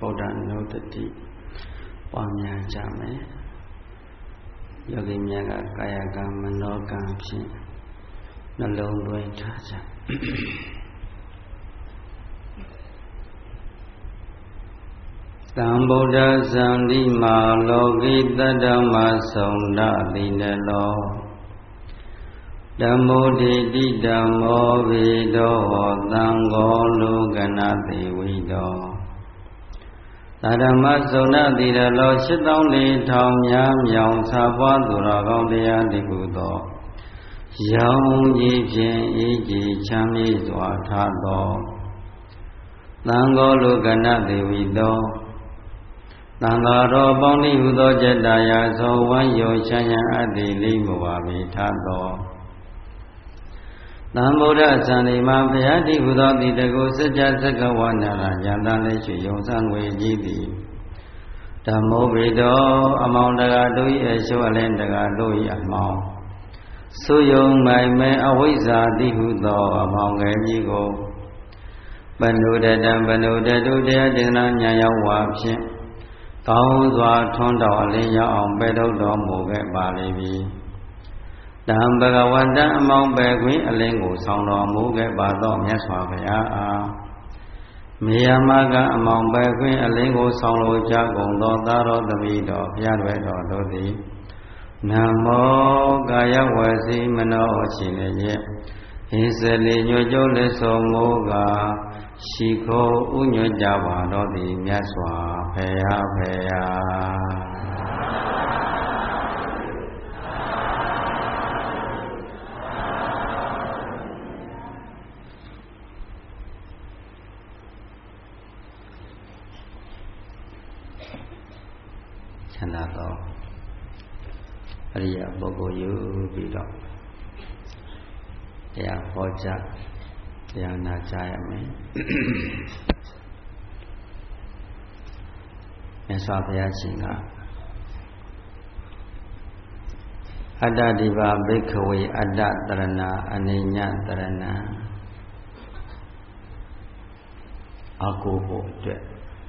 ဒ္ဓနုတ္တိပွားများကြမယ်ယောဂီများကကာယကံမနောကံဖြင့်နှလုံးသွင်းထားကြသံဗုဒ္ဓဇံတိမာလောကိတတ္တမဆုံးဒတိနလောဓမ္မောတိတိဓမ္မောဝေတောသံဃောလောကနာတိဝိတောသာဓမ္မဆုံးဒတိနလော84,000များမြောင်စာပွားသူတော်ကောင်းတရားတိကုသောရောင်ကြီးဖြင့်ဤကြည်ချမ်းမြေ့စွာထားသောသံဃောလောကနာတိဝိတောသံဃာတော်ပေါင်းဤဟုသောจิตာယာသောဝမ်းယုံချမ်းရန်အတ္တိလိမဝါမိထားသောသံဗုဒ္ဓဇံတိမှာဘုရားတိဟုသောတိတကုစัจ သက္ကဝနာယန္တလည်းရှိယုံစံငွေကြီးသည်ဓမ္မောဝေတောအမောင်တကာတို့၏အရှုအလင်းတကာတို့၏အမောင်သုယုံမိုင်မဲအဝိဇ္ဇာတိဟုသောအမောင်ငယ်ကြီးကိုပဏုဒတံပဏုဒတုတရားဒေသနာဉာဏ်ရောက်ဝါဖြင့်ကောင်းစွာထွန်းတော်အလင်းရောက်အောင်ပဲထုတ်တော်မူခဲ့ပါလိမ့်မည်တံဘဂဝတံအမောင်ပဲခွင်အလင်းကိုဆောင်တော်မူခဲ့ပါသောမြတ်စွာဘုရားအားမေယမကအမောင်ပဲခွင်အလင်းကိုဆောင်လိုကြကုန်သောသာတော်သမီးတော်ဘုရားတွေတော်တို့သည်နမောကာယဝစီမနောရှိနေရဲ့ဣဇလိညွတ်ကျိုးလက်ဆောင်မူကားရှိခိုးဥညွတ်ကြပါတော်သည်မြတ်စွာဘုရားဖေယာချမ်းသာသောအရိယပုဂ္ဂိုလ်ယူပြီးတော့တရားဟောကြားတရားနာကြားရမယ်မြတ်စွာဘုရားရှင်ကအတ္တဒီပါဘိက္ခဝေအတ္တတရဏအနိညတရဏအကိုဖို့အတွက်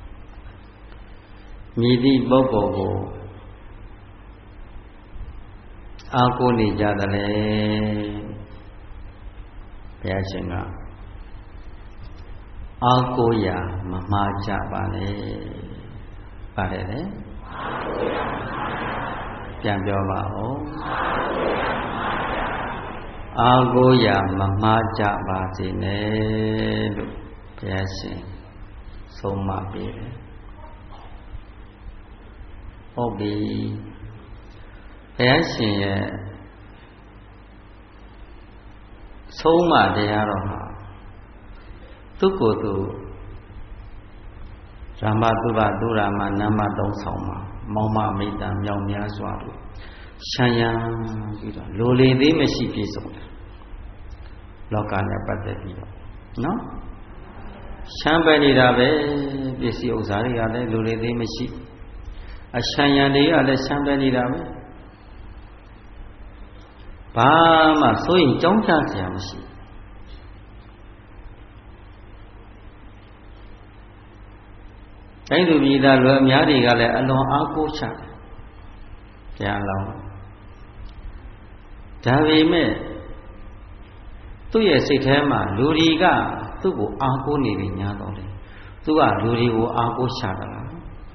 မြည်သည့်ပုဂ္ဂိုလ်ကိုအာကိုနေကြတယ်လေဘုရားရှင်ကအာကိုရာမမှားကြပါနဲ့ပါတယ်လေပြန်ပြောပါဦးအာကိုရာမမှားကြပါစေနဲ့လို့ဘုရားရှင်ဆုံးမပေးတယ်ဟုတ်ပြီဘုရားရှင်ရဲ့ဆုံးမတရားတော်မှာသူကိုယ်သူဓမ္မသုဘသုရာမနမသုံးဆောင်မှာမောင်မမိတ္တမြောင်များစွာလို့ရှမ်းရံပြီးတော့လိုလေသေးမရှိပြည့်စုံတယ်လောကနဲ့ပတ်သက်ပြီးတော့နော်ရှမ်းပဲနေတာပဲပစ္စည်းဥစ္စာတွေကလည်းလိုလေသေးမရှိအရှမ်းရံတွေကလည်းရှမ်းပဲနေတာပဲဘာမှစိုးရင်ကြောင်းကြစရာမရှိတိုင်းသူပြည်သားလူအများတွေကလည်းအလွန်အားကိုးချတယ်တရားလောင်းဒါပေမဲ့သူ့ရဲ့စိတ်ထဲမှာလူတွေကသူ့ကိုအားကိုးနေပြီညာတော့တယ်သူကလူတွေကိုအားကိုးချတာလား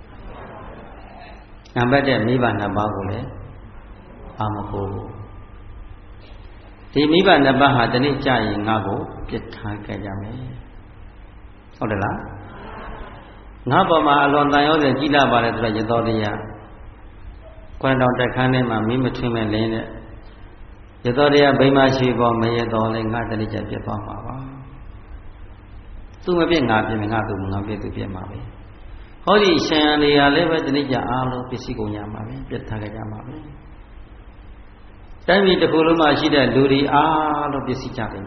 နံပါတ်1မိဘနှစ်ပါးကိုလည်းအားမကိုးဘူးဒီမိဘနှစ်ပါးဟာဒီနေ့ကြာရင်ငါ့ကိုပြစ်ထားခဲ့ကြမယ်ဟုတ်တယ်လားငါ့ပေါ်မှာအလွန်တန်ရောစကြည်လာပါတယ်ဆိုတော့ရသောတရားခွန်းတော်တက်ခန်းထဲမှာမင်းမထွင်းမဲ့လင်းတဲ့ရသောတရားဗိမာရှိပေါ်မရတော်လဲငါတလိကြပြစ်သွားမှာပါသူမပြစ်ငါပြစ်ငါသူငါပြစ်သူပြစ်မှာပဲဟောဒီရှင်ရန်တွေကလည်းပဲတလိကြအားလုံးပစ္စည်းကုန်ရမှာပဲပြစ်ထားကြမှာပဲတိုင်းပြည်တစ်ခုလုံးမှာရှိတဲ့လူတွေအားလုံးပစ္စည်းကြတယ်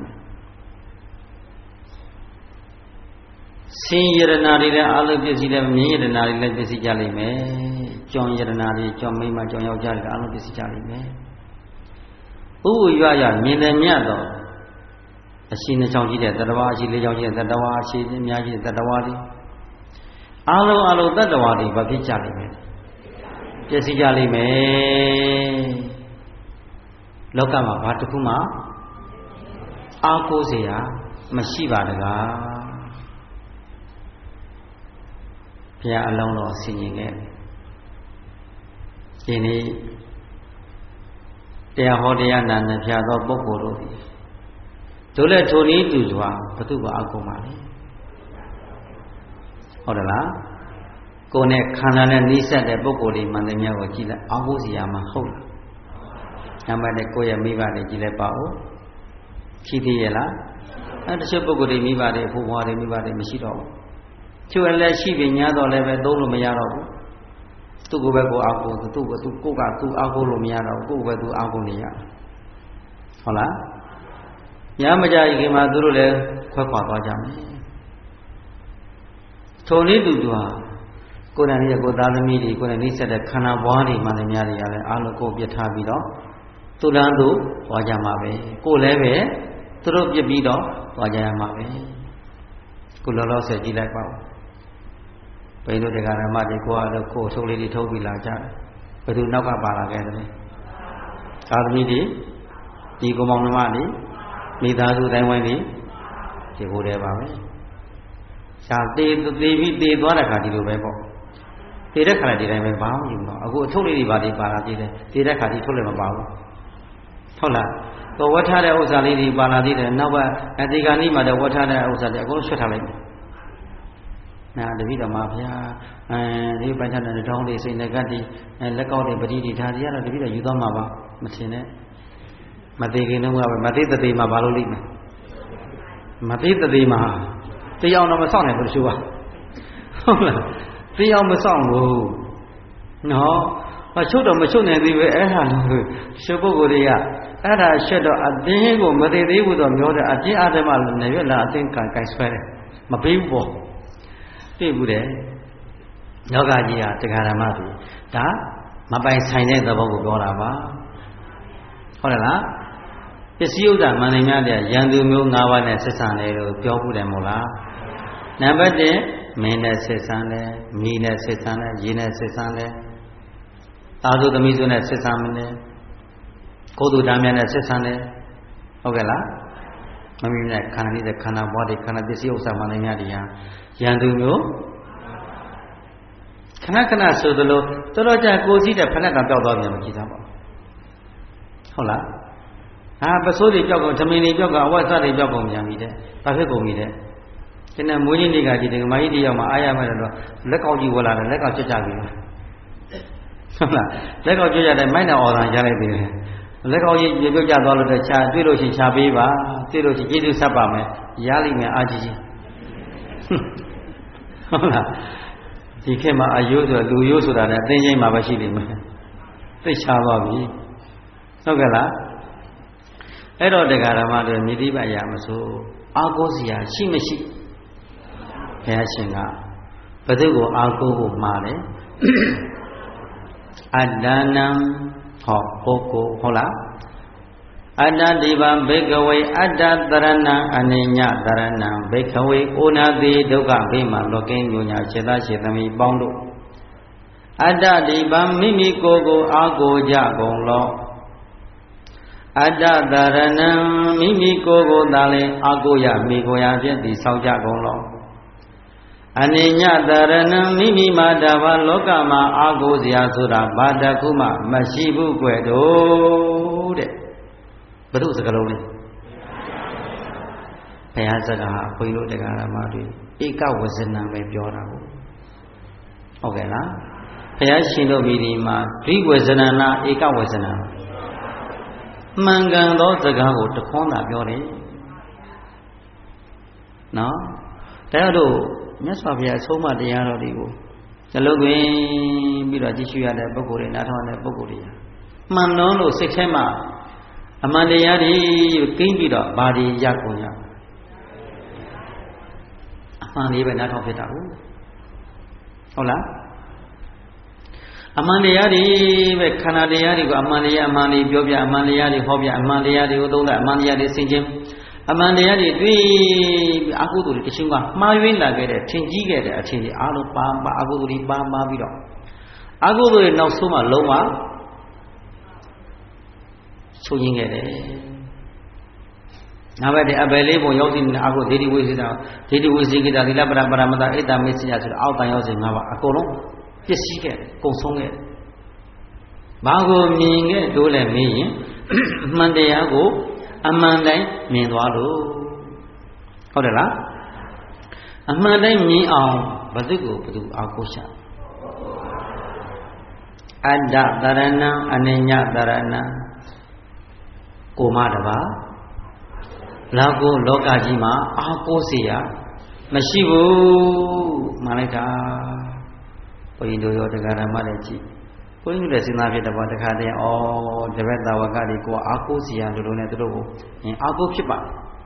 ဆင်းရဲရနာတွေလည်းအားလုံးပစ္စည်းတယ်မြင်းရနာတွေလည်းပစ္စည်းကြလိမ့်မယ်ကြောင်ရနာတွေကြောင်မိမကြောင်ယောက်ျားတွေအားလုံးပစ္စည်းကြလိမ့်မယ်ဥဝရွရမြင်တယ်မြတ်တော့အရှိနှစ်ချောင်းရှိတဲ့တတဝါအရှိလေးချောင်းရှိတဲ့တတဝါအရှိအများကြီးတဲ့တတဝါတွေအားလုံးတတ္တဝါတွေဘာဖြစ်ကြလိမ့်မယ်ပျက်စီးကြလိမ့်မယ်လောကမှာဘာတစ်ခုမှအားကိုးเสียမရှိပါတကားဘုရားအလုံးတော်ဆင်ញင်ခဲ့ဒီနေ့တရားဟောတရားနာနဲ့ဖျားသောပုဂ္ဂိုလ်တို့သည်တို့လည်းထိုနည်းတူစွာဘသူကအားကိုးပါလေဟုတ်တယ်လားကိုယ်နဲ့ခန္ဓာနဲ့နှိစက်တဲ့ပုဂ္ဂိုလ်တွေမှန်တယ်များကိုကြည့်လိုက်အားကိုးစရာမှဟုတ်လားညမတဲ့ကိုယ့်ရဲ့မိဘတွေကြည့်လိုက်ပါဦးရှိသေးရဲ့လားတချို့ပုဂ္ဂိုလ်တွေမိဘတွေအဖို့ဘွားတွေမိဘတွေမရှိတော့ဘူးချို့လည်းရှိပြီညာတော့လည်းပဲသုံးလို့မရတော့ဘူးသူ့ကိုယ်ပဲကိုအားကိုးသူ့ကိုကိုကသူ့အားကိုးလို့မရတော့ဘူးကိုယ်ပဲသူအားကိုးနေရဟုတ်လားညာမကြခင်မှာသူတို့လည်းခွဲခွာသွားကြမယ်ထုံနည်းတူတူဟာကိုယ်တိုင်ရဲ့ကိုယ်သားသမီးတွေကိုယ်တိုင်နှိစက်တဲ့ခန္ဓာဘွားတွေမှလည်းများနေရတယ်အားလုံးကိုပြစ်ထားပြီးတော့သူလန်းသူသွားကြမှာပဲကိုယ်လည်းပဲသူတို့ပြစ်ပြီးတော့သွားကြရမှာပဲကိုလောလောဆယ်ကြည့်လိုက်ပါဦးဘယ်လိုတရားဓမ္မတွေကိုယ်ကတော့ကိုယ်ထုတ်လေးတွေထုတ်ပြီးလာကြတယ်ဘယ်သူနောက်ကပါလာခဲ့တယ်သာသမီတွေဒီကောင်မောင်နှမတွေမိသားစုတိုင်းဝိုင်းတွေဒီကိုယ်တည်းပါပဲရှားသေးပြီးသေသွားတဲ့ခါဒီလိုပဲပေါ့သေတဲ့ခါဒီတိုင်းပဲဘာမှမယူတော့အခုအထုတ်လေးတွေပါလေပါလာသေးတယ်သေတဲ့ခါဒီထုတ်လည်းမပါဘူးဟုတ်လားတော့ဝတ်ထားတဲ့ဥစ္စာလေးတွေပါလာသေးတယ်နောက်ဒီကနေ့မှတော့ဝတ်ထားတဲ့ဥစ္စာတွေအကုန်ဆွတ်ထားလိုက်မယ်နာတပိတော်မှာဗျာဒီပัญชတဲ့တောင်းလေးစိတ်နဲ့ကတ်ဒီလက်ကောက်တွေပတိတွေဒါတွေကတော့တပိတော်ယူသွားမှာပါမထင်နဲ့မသေးခင်တော့ကပဲမသေးတသေးမှာဘာလို့လိမ့်မယ်မသေးတသေးမှာတရားတော့မဆောင်နိုင်ဘူးသူကဟုတ်လားတရားမဆောင်ဘူးနော်မချုပ်တော့မချုပ်နိုင်သေးပဲအဲ့ဒါလို့ရှုပ်ပုဂ္ဂိုလ်တွေကအဲ့ဒါရှက်တော့အတင်းကိုမသေးသေးဘူးတော့ပြောတယ်အတင်းအဓမ္မနဲ့ရွက်လာအတင်းကန်ဆွဲတယ်မပေးဘူးပေါ့သိဘူးတဲ့ယောဂကြီးဟာတရားဓမ္မတွေဒါမပိုင်ဆိုင်တဲ့သဘောကိုပြောတာပါဟုတ်တယ်လားပစ္စည်းဥစ္စာမှန်တယ်များတဲ့ရန်သူမျိုး၅ပါးနဲ့ဆက်ဆံတယ်လို့ပြောဖို့တယ်မို့လားနံပါတ်1မင်းနဲ့ဆက်ဆံတယ်မိနဲ့ဆက်ဆံတယ်ရေနဲ့ဆက်ဆံတယ်သားစုသမီးစုနဲ့ဆက်ဆံမယ်ကိုယ်သူသားများနဲ့ဆက်ဆံတယ်ဟုတ်ကဲ့လားမမီနဲ့ခန္ဓာနေတဲ့ခန္ဓာဘွားတွေခန္ဓာပစ္စည်းဥစ္စာမှန်တယ်များတဲ့ရန်သူမျိုးခဏခဏဆိုသလိုတော်တော်ကြာကိုစီးတဲ့ဖဏကပျောက်သွားပြန်မကြည့်သားပါဟုတ်လားပစိုးတွေပျောက်ကုန်သမင်းတွေပျောက်ကုန်အဝတ်စားတွေပျောက်ကုန်ပြန်ပြီတဲ့ဘာဖြစ်ကုန်ပြီတဲ့ဒီနေ့မွေးနေ့ကဒီမကြီးတယောက်မှာအားရမယ်တော့လက်ကောက်ကြီးဝလာတယ်လက်ကောက်ကြွကြပြီဟုတ်လားလက်ကောက်ကြွကြတယ်မိုက်နာအော်တာရလိုက်သေးတယ်လက်ကောက်ကြီးကြွကြသွားလို့ချာတွေ့လို့ရှိချာပေးပါတွေ့လို့ရှိကျေးဇူးဆက်ပါမယ်ရလိမ့်မယ်အားကြီးကြီးဟုတ်လားဒီခေတ်မှာအယိုးဆိုလူယိုးဆိုတာလည်းအသိချင်းမှာပဲရှိနေမယ်သိချသွားပြီဟုတ်ကဲ့လားအဲ့တော့တရားဓမ္မတွေမြည်တိပတ်ရမဆိုအာကိုးစရာရှိမရှိဘုရားရှင်ကဘယ်သူကိုအာကိုးဖို့မှာလဲအတ္တနံဟောပုဂ္ဂိုလ်ဟုတ်လားအတ္တဒီဗံဘေကဝေအတ္တတရဏံအနိညတရဏံဘေကဝေဩနာတိဒုက္ခဘေးမှာလောကင်းညညာစေတရှိသမီးပေါင်းတို့အတ္တဒီဗံမိမိကိုယ်ကိုအာကိုးကြကုန်လောအတ္တတရဏံမိမိကိုယ်ကိုသာလင်အာကိုရမိကိုရဖြင့်တည်ဆောက်ကြကုန်လောအနိညတရဏံမိမိမှာတဘာလောကမှာအာကိုစရာဆိုတာဘာတခုမှမရှိဘူးကွယ်တို့တဲ့ဘုရုစကလုံးလေးဘုရားစကားဟာဘုန်းကြီးတို့တရားဓမ္မတွေဧကဝဇနံပဲပြောတာကိုဟုတ်ကဲ့လားဘုရားရှင်တို့မိဒီမှာဒိဝဇနနာဧကဝဇနံမှန်ကန်သောစကားကိုတခွန်းသာပြောတယ်နော်တရားတို့မြတ်စွာဘုရားအဆုံးအမတရားတော်တွေကိုနှလုံးသွင်းပြီးတော့ကြည့်ရှုရတဲ့ပုဂ္ဂိုလ်တွေနားထောင်တဲ့ပုဂ္ဂိုလ်တွေမှန်လုံးလို့စိတ်ထဲမှာအမှန်တရားတွေကင်းပြီးတော့ဘာတွေရကုန်ရအမှန်လေးပဲနားထောင်ဖြစ်တာဟုတ်လားအမှန်တရားတွေပဲခန္ဓာတရားတွေကိုအမှန်တရားအမှန်လေးပြောပြအမှန်တရားတွေဟောပြအမှန်တရားတွေကိုသုံးသပ်အမှန်တရားတွေဆင်ခြင်အမှန်တရားတွေတွေ့အကုသိုလ်တွေတချင်းကမှားယွင်းလာခဲ့တဲ့ထင်ကြီးခဲ့တဲ့အချင်းတွေအားလုံးပါအကုသိုလ်တွေပါပြီးတော့အကုသိုလ်တွေနောက်ဆုံးမှလုံးဝချုပ်ရင်းခဲ့တယ်နောက်ပဲအပယ်လေးပုံရောက်စီနေအကုဒေတိဝိသေတာဒေတိဝိသေကိတာသီလပရပရမတ္တဣတ္တမေစိယဆိုတဲ့အောက်တန်ရောက်စီ၅ပါးအကုန်လုံးပျက်စီးခဲ့တယ်ကုန်ဆုံးခဲ့တယ်ဘာကိုမြင်ခဲ့တို့လဲမေးရင်အမှန်တရားကိုအမှန်တိုင်းမြင်သွားလို့ဟုတ်တယ်လားအမှန်တိုင်းမြင်အောင်ဘယ်သူကိုဘယ်သူအားကိုးရှာအတ္တတရဏံအနိညတရဏံကိုမတပါလောကကြီးမှာအားကိုးเสียမရှိဘူးမှန်လိုက်တာဘုန်းကြီးတို့ရောတရားဓမ္မလည်းကြည့်ဘုန်းကြီးတို့စဉ်းစားဖြစ်တဲ့ဘောတခါတည်းတပည့်သာဝကတွေကိုအားကိုးเสียလို့နဲ့သူတို့ကိုအားကိုးဖြစ်ပါ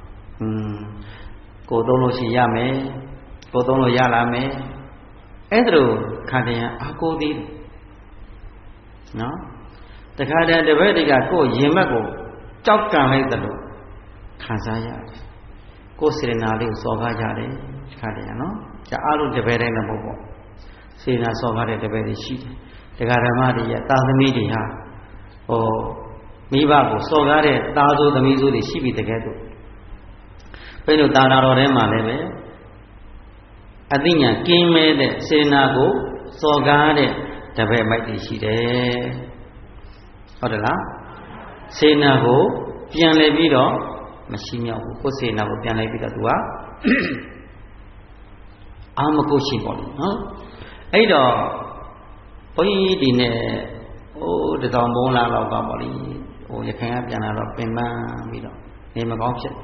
ကိုသုံးလို့ရှိရမယ်ကိုသုံးလို့ရလာမယ်အဲ့ဒါလိုခါတည်းအားကိုးသေးတယ်နော်တခါတည်းတပည့်တွေကကိုယ်ရင်မက်ကိုကြောက်ကန်လိုက်တယ်လို့ခံစားရတယ်ကိုယ်စေနာလေးကိုစော်ကားကြတယ်ခါတည်းနော်ကြာအားလုံးတပည့်တိုင်းလည်းမဟုတ်ပေါ့စေနာစော်ကားတဲ့တပည့်တွေရှိတယ်တရားဓမ္မတွေရဲ့တာသမီတွေဟာမိဘကိုစော်ကားတဲ့သားစိုးသမီးစိုးတွေရှိပြီတကယ်တော့ဘယ်လိုတာနာတော်ထဲမှာလည်းပဲအသိဉာဏ်ကင်းမဲ့တဲ့စေနာကိုစော်ကားတဲ့တပည့်မိုက်တွေရှိတယ်ဟုတ်တယ်လားစေနာကိုပြန်လဲပြီးတော့မရှိမြောက်ဘူးကိုယ်စေနာကိုပြန်လဲပြီးတော့သူကအာမကိုရှိပေါ့လေနော်အဲ့တော့ဘုန်းကြီးဒီနဲ့တထောင်ဘုံလာတော့ကပေါ့လေရခိုင်ကပြန်လာတော့ပင်ပန်းပြီးတော့နေမကောင်းဖြစ်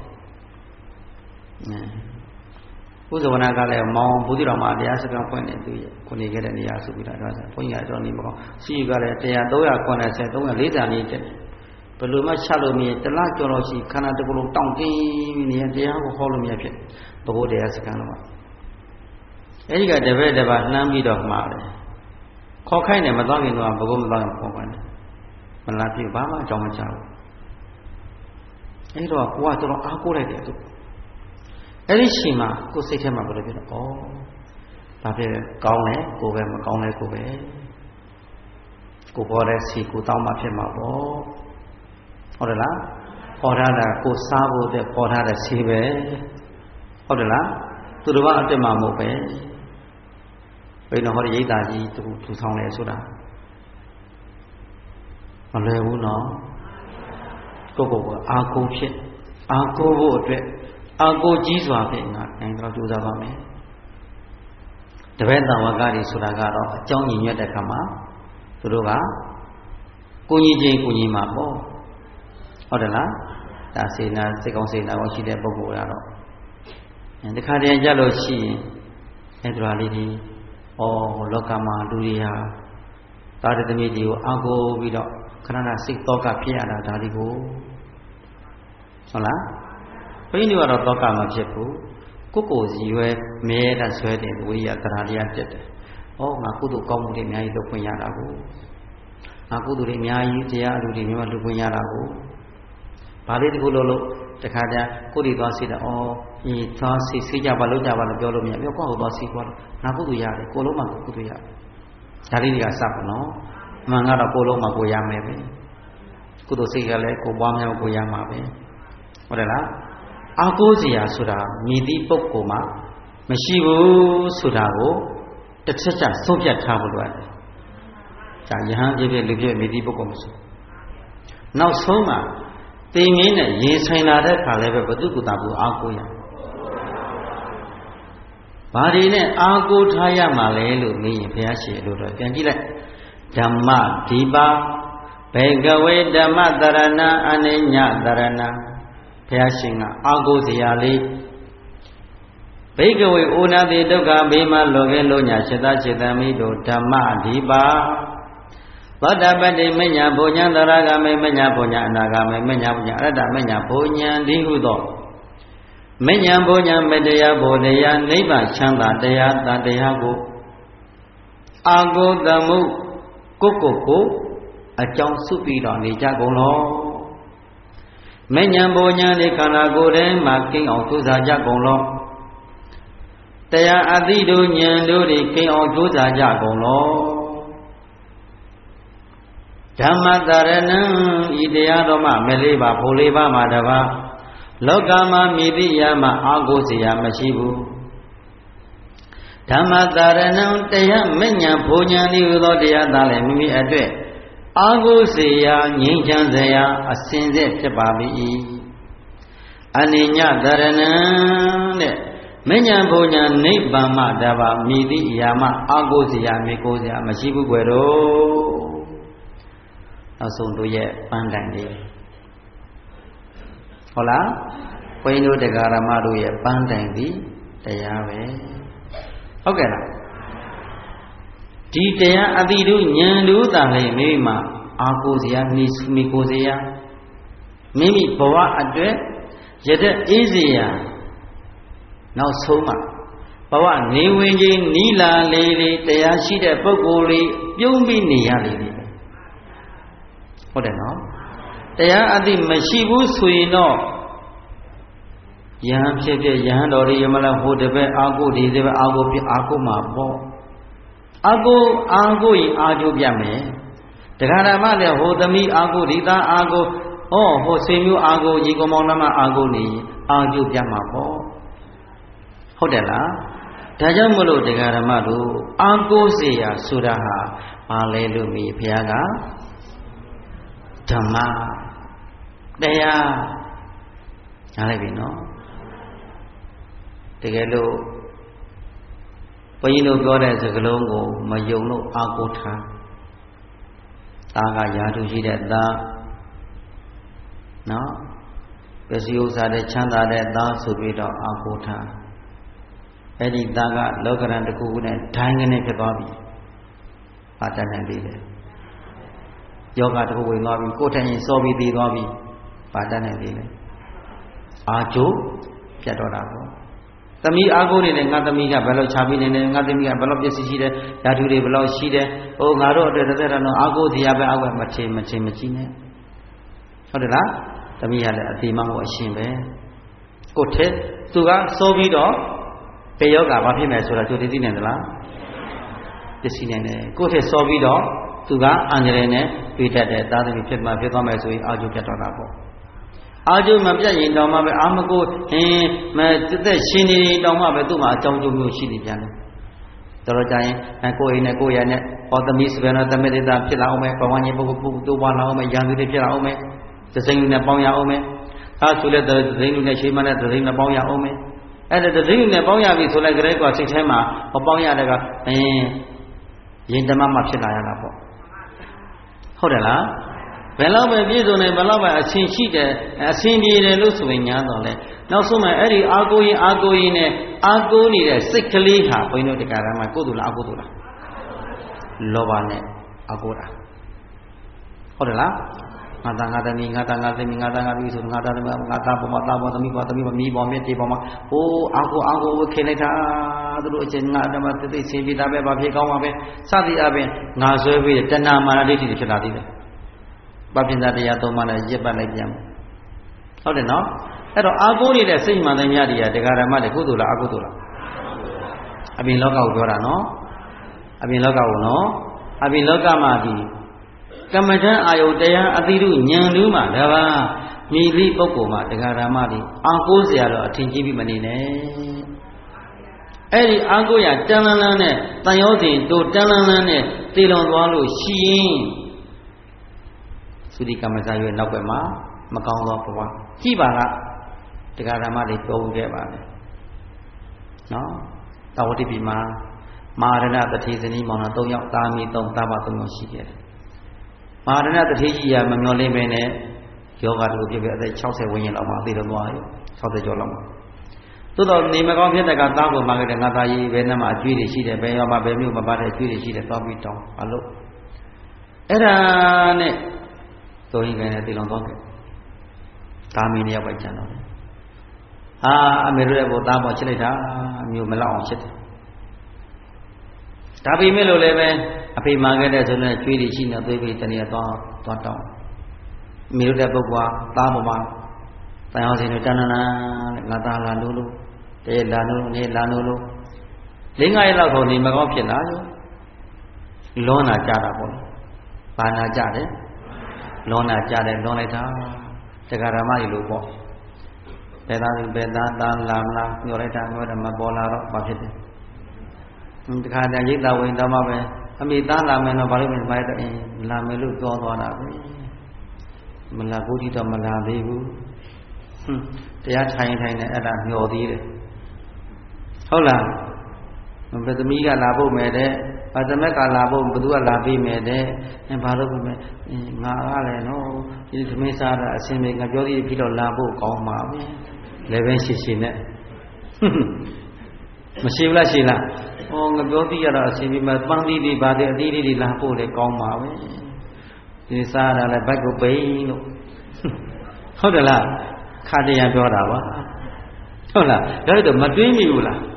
ဥဇဝနာကလည်းမောင်ဘုဒ္ဓတော်မှာတရားစကားဖွင့်နေသူရဲ့ခုနေခဲ့တဲ့နေရာဆိုပြီးတော့ဘုန်းကြီးကတော့နေမကောင်းရှိကလည်း100 390 340နေတက်ဘယ်လိုမှချလို့မရတလားကြော်လို့ရှိခန္ဓာတစ်ခုလုံးတောင့်တင်းနေရတရားကိုဟောလို့မရဖြစ်ဘုရားတရားစကားတော့အဲ့ဒီကတပည့်တစ်ပါးနှမ်းပြီးတော့မှားတယ်ခေါ်ခိုင်းတယ်မသွားခင်တော့ဘုရားမသွားခင်ခေါ်ခိုင်းတယ်မလားပြဘာမှအကြောင်းမချဘူးအဲ့တော့ကိုကတော်တော်အားကိုးလိုက်တယ်သူအဲ့ဒီချိန်မှာကိုယ်စိတ်ထဲမှာဘယ်လိုဖြစ်လဲဒါဖြစ်ကောင်းတယ်ကိုယ်ပဲမကောင်းလဲကိုယ်ပဲကိုပေါ်တဲ့စီကိုတောင်းမှဖြစ်မှာပေါ့ဟုတ်တယ်လားပေါ်ထားတာကိုစားဖို့တဲ့ပေါ်ထားတဲ့စီပဲဟုတ်တယ်လားသူတို့ကအတက်မှာမဟုတ်ပဲဘယ်တော့ဟောရိတ်တာကြီးသူထူဆောင်လဲဆိုတာမလွယ်ဘူးနော်ကိုကအာကိုဖြစ်အာကိုဖို့အတွက်အာကိုကြီးစွာဖြင့်ငါနိုင်တော့ကြိုးစားပါမယ်တပည့်တော်ဝါကတွေဆိုတာကတော့အကြောင်းညီညွတ်တဲ့ခါမှာသူတို့ကကိုကြီးချင်းကိုကြီးမှာပေါ့ဟုတ်တယ်လားဒါစေနာစိတ်ကောင်းစေနာကောင်းရှိတဲ့ပုဂ္ဂိုလ်ကတော့ဒီခါတည်းကြလို့ရှိရင်အဲ့ဒါလေးဒီလောကမှာလူတွေဟာတာရသမီးတွေကိုအာကိုပြီးတော့ခဏစိတ်တောကဖြစ်ရတာဒါဒီကိုဟုတ်လားဘုန်းကြီးတို့ကတော့တောကမဖြစ်ဘူးကိုယ်စီရွယ်မဲတာဆွဲတယ်ဝိရတရားတရားတက်တယ်ငါကုသိုလ်ကောင်းမှုတွေအများကြီးလုပ်ခွင့်ရတာကိုငါကုသိုလ်တွေအများကြီးတရားအလူတွေများလုပ်ခွင့်ရတာကိုဘာလေးတခုလို့တခါတည်းကိုယ်တွေသွားစီတာသွားစီကြပါလို့ကြပါလို့ပြောလို့မရပြောကိုယ့်ကိုသွားစီသွားလို့ငါကုသိုလ်ရတယ်ကိုယ်လုံးမှာကုသိုလ်ရတယ်ဒါလေးတွေကစပါနော်အမှန်ကတော့ကိုယ်လုံးမှာကိုရမယ်ပဲကုသိုလ်စိတ်ကလည်းကိုပွားများကိုရမှာပဲဟုတ်တယ်လားအာကိုးစရာဆိုတာမိသည့်ပုဂ္ဂိုလ်မှာမရှိဘူးဆိုတာကိုတစ်ချက်ချက်ဆုံးဖြတ်ထားဖို့လိုတယ်ဒါယဟန်ဖြစ်ဖြစ်လူဖြစ်မိသည့်ပုဂ္ဂိုလ်မဆိုနောက်ဆုံးမှာတင်ငင်းနဲ့ရင်ဆိုင်လာတဲ့ခါလည်းပဲဘု து ကုတာဘူးအာကိုးရဘာတွေနဲ့အာကိုးထားရမှာလဲလို့မေးရင်ဘုရားရှင်လို့တော့ပြန်ကြည့်လိုက်ဓမ္မဒီပါဘေကဝေဓမ္မတရဏအနိညတရဏဘုရားရှင်ကအာကိုးစရာလေးဘိကဝေဩနာတိဒုက္ခဘေးမှလောကဲလောညာစေတစေတမိတို့ဓမ္မဒီပါသောတပတ္တိမညာဘုံညာသရဂမေမညာဘုံညာအနာဂမေမညာဘုံညာအရတ္တမညာဘုံညာဒီဟုသောမညာဘုံညာမတရားဘုံတရားနိဗ္ဗာန်ချမ်းသာတရားတန်တရားကိုအာကိုတမှုကိုအကြောင်းစုပြီးတော့နေကြကုန်လောမဉ္ဇဉ်ဘုံညာနေခန္ဓာကိုယ်ထဲမှာကိန်းအောင်ကြိုးစားကြကုန်လောတရားအသိတို့ဉာဏ်တို့တွေကိန်းအောင်ကြိုးစားကြကုန်လောဓမ္မတရဏံဤတရားတော်မှမလေးပါဖို့လေးပါမှာတပါလောကမှာမြည်သည့်ရာမှာအာကိုเสียမရှိဘူးဓမ္မတရဏံတရားမဉ္ဇဉ်ဘုံညာဤဟူသောတရားသားလည်းမိမိအတွက်အာကိုเสียငြိမ်းချမ်းစရာအစဉ်ဆက်ဖြစ်ပါ၏အနိညတရဏံတဲ့မဉ္ဇဉ်ဘုံညာနိဗ္ဗာန်မှတပါမြည်သည့်ရာမှာအာကိုเสียမေကိုเสียမရှိဘူးကွယ်တော့နောက်ဆုံးတို့ရဲ့ပန်းတိုင်လေးဟုတ်လားဘုန်းကြီးတို့တရားဓမ္မတို့ရဲ့ပန်းတိုင်သည်တရားပဲဟုတ်ကဲ့လားဒီတရားအတိတို့ဉာဏ်တို့သာလေမိမိမှာအာကိုစရာမိကိုစရာမိမိဘဝအတွက်ရတဲ့အေးစရာနောက်ဆုံးမှာဘဝနေဝင်ခြင်းနီးလာလေတရားရှိတဲ့ပုဂ္ဂိုလ်လေးပြုံးပြီးနေရလေဟုတ်တယ်နော်တရားအသိမရှိဘူးဆိုရင်တော့ယဟန်ဖြစ်ဖြစ်ယဟန်တော်တွေယမလားဟိုတပည့်အာကိုဒီတပည့်အာကိုဖြစ်အာကိုမှာပေါ့အာကိုရင်အာကျိုးပြမယ်တရားဓမ္မလည်းဟိုသမီးအာကိုဒီသားအာကိုဟိုဆွေမျိုးအာကိုညီကောင်မောင်နှမအာကိုနေအာကျိုးပြမှာပေါ့ဟုတ်တယ်လားဒါကြောင့်မလို့တရားဓမ္မတို့အာကိုเสียဆိုတာဟာဘာလဲလို့မြည်ဘုရားကဓမ္မတရားနားလိုက်ပြီနော်တကယ်လို့ဘုန်းကြီးတို့ပြောတဲ့စကားလုံးကိုမယုံလို့အာကိုထားသားကယာထုရှိတဲ့သားနော်ပစ္စည်းဥစ္စာတဲ့ချမ်းသာတဲ့သားဆိုပြီးတော့အာကိုထားအဲ့ဒီသားကလောကရန်တစ်ခုခုနဲ့ဒိုင်းကနေဖြစ်သွားပြီပါတတ်နိုင်သေးတယ်ယောဂတစ်ခုဝင်သွားပြီကိုယ်ထင်ရင်စောပြီးသေးသွားပြီပါတတ်နိုင်သေးတယ်အာကျိုးပြတ်တော့တာပေါ့သမီးအာကိုနေနဲ့ငါသမီးကဘယ်လိုခြားပြီးနေလဲငါသမီးကဘယ်လိုပစ္စည်းရှိတယ်ဓာတုတွေဘယ်လိုရှိတယ်ဟိုငါတို့အတွက်တစ်သက်တော့အာကိုတရားပဲအောက်ပဲမချင်မရှိနဲ့ဟုတ်တယ်လားသမီးကလည်းအတိမဟုတ်အရှင်ပဲကိုယ်ထက်သူကစောပြီးတော့ပေယောဂဘာဖြစ်မယ်ဆိုတာသူသိနေသလားသိနေတယ်ကိုယ်ထက်စောပြီးတော့သူကအန္တရာယ်နဲ့တွေ့တတ်တယ်သားသမီးဖြစ်သွားမယ်ဆိုရင်အာကျိုးပြတ်တော့တာပေါ့အာကျိုးမပြတ်ရင်တောင်မှပဲအာမကိုမသက်ရှင်နေတောင်မှပဲသူ့မှာအကြောင်းကျိုးမျိုးရှိနေပြန်တယ်တော်ကြရင်ကိုယ်အိမ်နဲ့ကိုယ်ရနဲ့ဟောသမီးစပယ်တော့သမီးဒေသဖြစ်လာအောင်မယ်ပဝန်းကျင်ပုဂ္ဂိုလ်တိုးပွားလာအောင်မယ်ရန်သူတွေဖြစ်လာအောင်မယ်သစိမ့်လူနဲ့ပေါင်းရအောင်မယ်အဲဆိုလဲသစိမ့်လူနဲ့ရှိမှနဲ့သစိမ့်နဲ့ပေါင်းရအောင်မယ်အဲ့ဒါသစိမ့်လူနဲ့ပေါင်းရပြီဆိုလိုက်ကြတဲ့ကွာစိတ်ထဲမှာဟောပေါင်းရတဲ့ကရင်ဓမ္မမှဖြစ်လာရတာပေါ့ဟုတ်တယ်လားဘယ်တော့ပဲပြည့်စုံနေဘယ်တော့ပဲအချင်းရှိတယ်အဆင်ပြေတယ်လို့ဆိုရင်ညာတော့လေနောက်ဆုံးမှအဲ့ဒီအာကိုရင်နဲ့အာကိုနေတဲ့စိတ်ကလေးဟာဘုန်းကြီးတို့တရားဓမ္မကိုယ်တူလားအကုသိုလ်လားလောဘနဲ့အာကိုတာဟုတ်တယ်လားငါသားငါသမီးငါသားငါသမီးငါသားငါသမီးဆိုငါသားသမီးငါသားပေါ်မှာသားပေါ်သမီးပေါ်သမီးပေါ်မိပေါ်မြတ်တေပေါ်မှာဟိုးအာကိုဝခေလိုက်တာသူတို့အချင်းငါဓမ္မသိသိဆင်ပြေတာပဲဘာဖြစ်ကောင်းပါပဲစသည်အပြင်ငါဆွဲပြီးတဏမာနဒိဋ္ဌိဖြစ်လာသေးတယ်ပပ္ပင်္စတရားသုံးပါးနဲ့ရစ်ပတ်လိုက်ပြန်ဟုတ်တယ်နော်အဲ့တော့အာကိုနေတဲ့စိတ်မှန်တဲ့မြတ်တရားတရားဓမ္မတွေကုသိုလ်လားအကုသိုလ်လားအပြင်လောကကိုပြောတာနော်အပြင်လောကကိုနော်အပြင်လောကမှာဒီကမ္မဋ္ဌာန်းအာယုတရားအတိတုဉာဏ်လူမှတပါးမြည်သည့်ပုဂ္ဂိုလ်မှာတရားဓမ္မတွေအာကိုเสียတော့အထင်ကြီးပြီးမနေနဲ့အဲ့ဒီအာကိုရတန်လန်းလန်းနဲ့တန်ရောစဉ်တို့တန်လန်းလန်းနဲ့တည်လွန်သွားလို့ရှိရင်သုတိကမ္မစာရွယ်နောက်ွယ်မှာမကောင်းသောဘဝကြည့်ပါလားတရားဓမ္မတွေပြောခဲ့ပါလေနော်တာဝတိပြည်မှာမဟာရဏတထေဇနီမောင်နှံ3ယောက်သားမီး3သားမ3ယောက်ရှိခဲ့တယ်မဟာရဏတထေကြီးကမမျောလင်းပဲနဲ့ယောဂတူဖြစ်ပြီးအသက်60ဝန်းကျင်လောက်မှာသိတော့သွားတယ်60ကျော်လောက်မှာသို့တော့နေမကောင်းဖြစ်တဲ့ကသားကိုမှာခဲ့တဲ့ငါသားကြီးဘယ်နှမှာအကျွေးတွေရှိတယ်ဘယ်ရောမှာဘယ်မျိုးမှာပါတဲ့အကျွေးတွေရှိတယ်သွားပြီးတောင်းအလုပ်အဲ့ဒါနဲ့တော်ရင်ကနေတည်လောင်သွားတယ်ဒါမင်းတယောက်ပဲကျန်တော့တယ်အမေတို့ရဲ့ဘုသားပေါ်ချစ်လိုက်တာမျိုးမလောက်အောင်ချစ်တယ်ဒါပေမဲ့လို့လည်းပဲအဖေမှာခဲ့တဲ့ဆိုတော့ကျွေးတွေရှိနေသွေးပြီးတနေ့သွားတောင်းအမေတို့တဲ့ပုဂ္ဂိုလ်ကသားပေါ်မှာတိုင်အောင်စီတို့တဏ္ဍနာငါသားလာလို့လို့တည်းလာလို့နေလာလို့၄-၅ ရက်လောက်ကုန်နေမကောင်းဖြစ်လာရောလွန်နာကြတာပေါ့ဘာနာကြတယ်လွန်နာကြတယ်လွန်လိုက်တာတရားဓမ္မကြီးလို့ပေါ့ဘယ်သားသားလာမလားညှော်လိုက်တာညှော်တယ်မပေါ်လာတော့ဘာဖြစ်တယ်တခါတည်းရိတ်တာဝင်တော့မှပဲအမိသားလာမယ်တော့ဘာလို့မလဲလာမယ်လို့ပြောသွားတာပဲမလာဘူးဒီတော့မလာသေးဘူးတရားထိုင်နေအဲ့ဒါညှော်သေးတယ်ဟုတ်လားဘယ်သမီးကလာဖို့မယ်တဲ့ဘာသမက်ကလာဖို့ဘသူကလာပြီးမယ်တဲ့ဘာလို့ပြီမယ်ငါကလည်းနော်ဒီသမီးစားတာအစင်မေငါပြောသေးပြီးတော့လာဖို့ကောင်းပါပဲလည်းပဲရှိနဲ့မရှိဘူးလားရှိလားဟောငါပြောသေးရတော့အစင်ပြီးမှပန်းသီးတွေဗာတဲ့အသီးတွေလာဖို့လည်းကောင်းပါပဲဒီစားတာလည်းဘက်ကိုပိန်လို့ဟုတ်တယ်လားခါတရံပြောတာပါဟုတ်လားဒါတော့မတွေးမိဘူးလား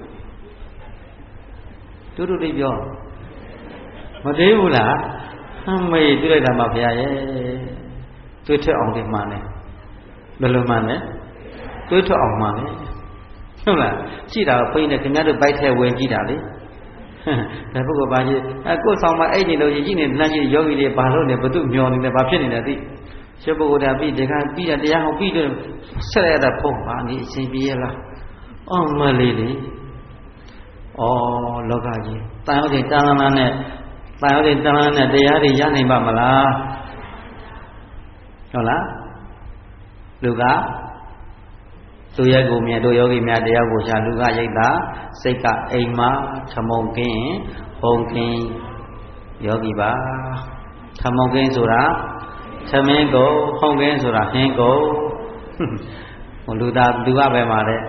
တူတိပြောမတွေးဘူးလားမေးတွေ့လိုက်တာမှဘုရားရဲ့တွေးထွက်အောင်ဒီမှန်တယ်ဘယ်လိုမှန်လဲတွေးထွက်အောင်မှန်တယ်ဟုတ်လားကြည့်တာပိန်းနေခင်ဗျားတို့ဘိုက်ထဲဝင်ကြည့်တာလေဒါပုဂ္ဂိုလ်ပါကြီးကိုယ်ဆောင်မအဲ့ဒီလိုကြည့်နေလမ်းကြီးယောဂီတွေဘာလို့လဲဘသူမျောနေလဲဘာဖြစ်နေလဲသိရှုပ်ပုဂ္ဂိုလ်တာပြီးတခါပြီးတာတရားဟောပြီးတော့ဆက်ရတာပုံပါနေအရှင်ပြေရလားအော်မလေးလေဩလောကကြီးတန်ရောက်တဲ့တန်လန်းနဲ့တရားတွေရနိုင်ပါမလားဟုတ်လားလူကသူရဲ့ကိုမြတ်တို့ယောဂီများတရားကိုရှာလူကရိတ်တာစိတ်ကအိမ်မှာထမုံကင်းဟုံကင်းယောဂီပါထမုံကင်းဆိုတာသမင်းကိုဟုံကင်းဆိုတာဟင်းကိုလူကပဲမှာတဲ့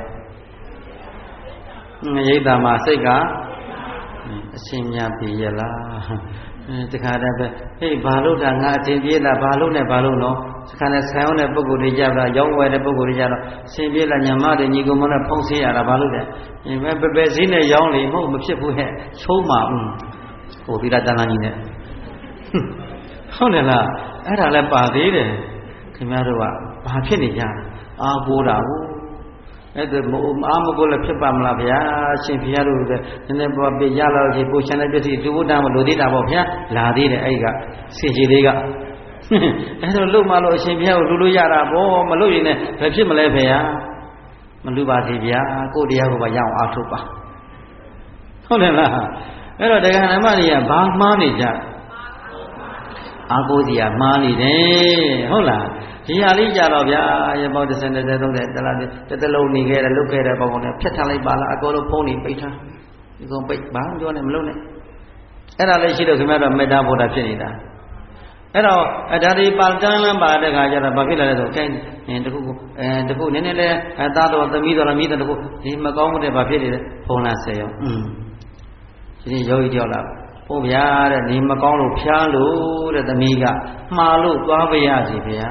ရိတ်တာမှာစိတ်ကအရှင်မြတ်ပြီရလားတခါတည်းပဲဟေးဘာလို့ဒါငါအတင်ပြေးလားဘာလို့နဲ့ဘာလို့နော်တခါနဲ့ဆိုင်အောင်တဲ့ပုဂ္ဂိုလ်တွေကြတာရောင်းဝယ်တဲ့ပုဂ္ဂိုလ်တွေကြတော့အရှင်ပြေးလားညမတွေညီကောင်မနဲ့ဖုံးဆေးရတာဘာလို့လဲပဲဈေးနဲ့ရောင်းလေမဟုတ်မဖြစ်ဘူးဟဲ့ချိုးမှာဟိုသီလတန်ခါကြီးနဲ့ဟုတ်တယ်လားအဲ့ဒါလည်းပါသေးတယ်ခင်ဗျားတို့ကဘာဖြစ်နေကြအာကိုးတာဟုတ်အဲ့ဒါအာမကိုလည်းဖြစ်ပါမလားဗျာရှင်ဘုရားတို့ကနည်းနည်းပေါ်ပြရလောက်ကြီးကိုချန်တဲ့ပစ္စည်းသူဘုဒ္ဓမလို့သေးတာပေါ့ဗျာလာသေးတယ်အဲ့ကစင်ကြီးလေးကအဲ့တော့လုံမလို့အရှင်ဘုရားကိုလူလို့ရတာပေါ့မလို့ရင်လည်းဘယ်ဖြစ်မလဲဗျာမလူပါသေးဗျာကိုတရားကိုပါရအောင်အားထုတ်ပါဟုတ်တယ်လားအဲ့တော့တရားဓမ္မတွေကဘာမှားနေကြအာကိုစီကမှားနေတယ်ဟုတ်လားဒီဟာလေးကြတော့ဗျာရပေါင်း30 30 30တလားတစ်လုံးနေခဲ့တယ်လုတ်ခဲ့တယ်ပေါ့ပေါ့နဲ့ဖြတ်ထားလိုက်ပါလားအကုန်လုံးဖုံးနေပိတ်ထားဒီကောင်ပိတ်ဘာမှပြောနေမလုပ်နဲ့အဲ့ဒါလေးရှိတော့ခင်ဗျားတော့မေတ္တာဘုရားဖြစ်နေတာအဲ့တော့ဒါဒီပါတန်းလန်းပါတဲ့ခါကျတော့ဘာဖြစ်လာလဲဆိုကိုင်းတခုနည်းနည်းလဲသားတော်သမီးတော်လည်းမိတော်တခုဒီမကောင်းတဲ့ဘာဖြစ်နေလဲဖုံးလာ10ရောဒီယောဂီကြောက်လာဟုတ်ဗျာတဲ့နေမကောင်းလို့ဖျားလို့တဲ့သမီးကမှားလို့သွားပါရစီဗျာ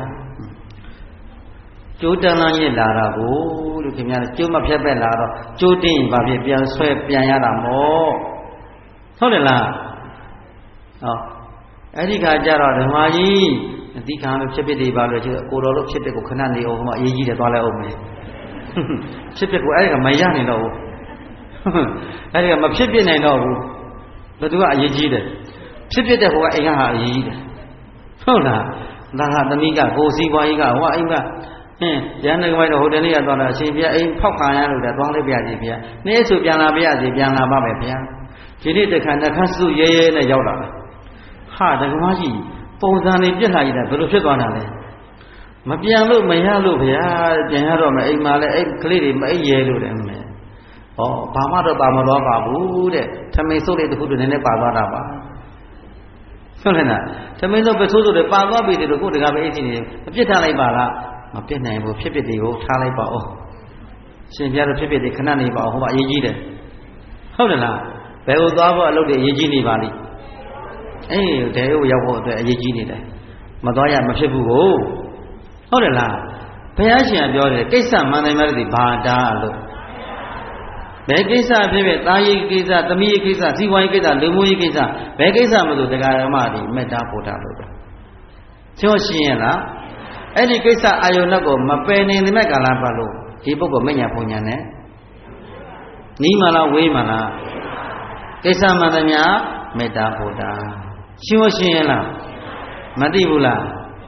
ကျိုးတန်းလန်းရလာတာကိုလို့ခင်ဗျားကျိုးမဖြတ်ပဲလာတော့ကျိုးတင်းဘာဖြစ်ပြန်ဆွဲပြန်ရတာမောဟုတ်တယ်လားဟောအဲ့ဒီခါကျတော့ဓမ္မကြီးအတိခံလို့ဖြစ်ဖြစ်တွေပါလို့ကျကိုတော်လို့ဖြစ်ဖြစ်ကိုခဏနေအောင်မှအရေးကြီးတယ်သွားလိုက်အောင်မယ်ဖြစ်ဖြစ်ကိုအဲ့ဒီကမရနိုင်တော့ဘူးအဲ့ဒီကမဖြစ်ဖြစ်နိုင်တော့ဘူးဘယ်သူကအရေးကြီးတယ်ဖြစ်ဖြစ်တဲ့ဟိုကအိမ်ကဟာအရေးကြီးတယ်ဟုတ်လားဒါကသမီးကကိုစီပွားကြီးကဟိုအိမ်ကရန်နေကြတော့ဟိုတနေ့ကသွားတာအရှင်ဘုရားအိမ်ဖောက်ခံရလို့တဲ့သွားလိုက်ပြရစီဘုရားနေ့ဆိုပြန်လာပြရစီပြန်လာပါမယ်ဘုရားဒီနေ့တခါနှခမ်းစုရဲရဲနဲ့ရောက်လာတာဟာဓမ္မကြီးပုံစံလေးပြက်လာကြီးတာဘယ်လိုဖြစ်သွားတာလဲမပြန်လို့မရလို့ဘုရားပြန်ရတော့မယ်အိမ်မှာလည်းအိမ်ကလေးတွေမအိပ်ရဲလို့တဲ့မယ်ဟောဘာမှတော့ပါမတော့ပါဘူးတဲ့ထမိန်စုပ်လေးတစ်ခုတည်းနည်းနည်းပါသွားတာပါဟုတ်လဲနော်ထမိန်စုပ်ပဲဆိုးဆိုးတယ်ပါသွားပြီတဲ့ကိုတကားပဲအိတ်စီနေအပြစ်ထားလိုက်ပါလားမပြစ်နိုင်ဘူးဖြစ်ဖြစ်တွေကိုထားလိုက်ပါဦးရှင်ပြတော့ဖြစ်ဖြစ်တွေခဏနေပါဦးဟိုကအရေးကြီးတယ်ဟုတ်တယ်လားဘယ်ကိုသွားဖို့အလုပ်တွေအရေးကြီးနေပါလိမ့်အေးတဲကိုရောက်ဖို့အတွက်အရေးကြီးနေတယ်မသွားရမဖြစ်ဘူးကိုဟုတ်တယ်လားဘုရားရှင်ကပြောတယ်ကိစ္စမှန်တယ်မဲ့ဒီဘာတာလို့ဘယ်ကိစ္စဖြစ်ဖြစ်သားရေးကိစ္စသမီးရေးကိစ္စစီးပွားရေးကိစ္စလူမှုရေးကိစ္စဘယ်ကိစ္စမလို့တရားဓမ္မတွေမေတ္တာပို့တာလို့ပဲကျော်ရှင်းရလားအဲ့ဒီကိစ္စအာယုန်ကိုမပယ်နိုင်တဲ့ကာလပတ်လို့ဒီပုဂ္ဂိုလ်မညာပုံညာနဲ့နီးမှလားဝေးမှလားကိစ္စမှန်သမျှမေတ္တာဘုဒ္ဓရှင်းရှင်းရလားမသိဘူးလား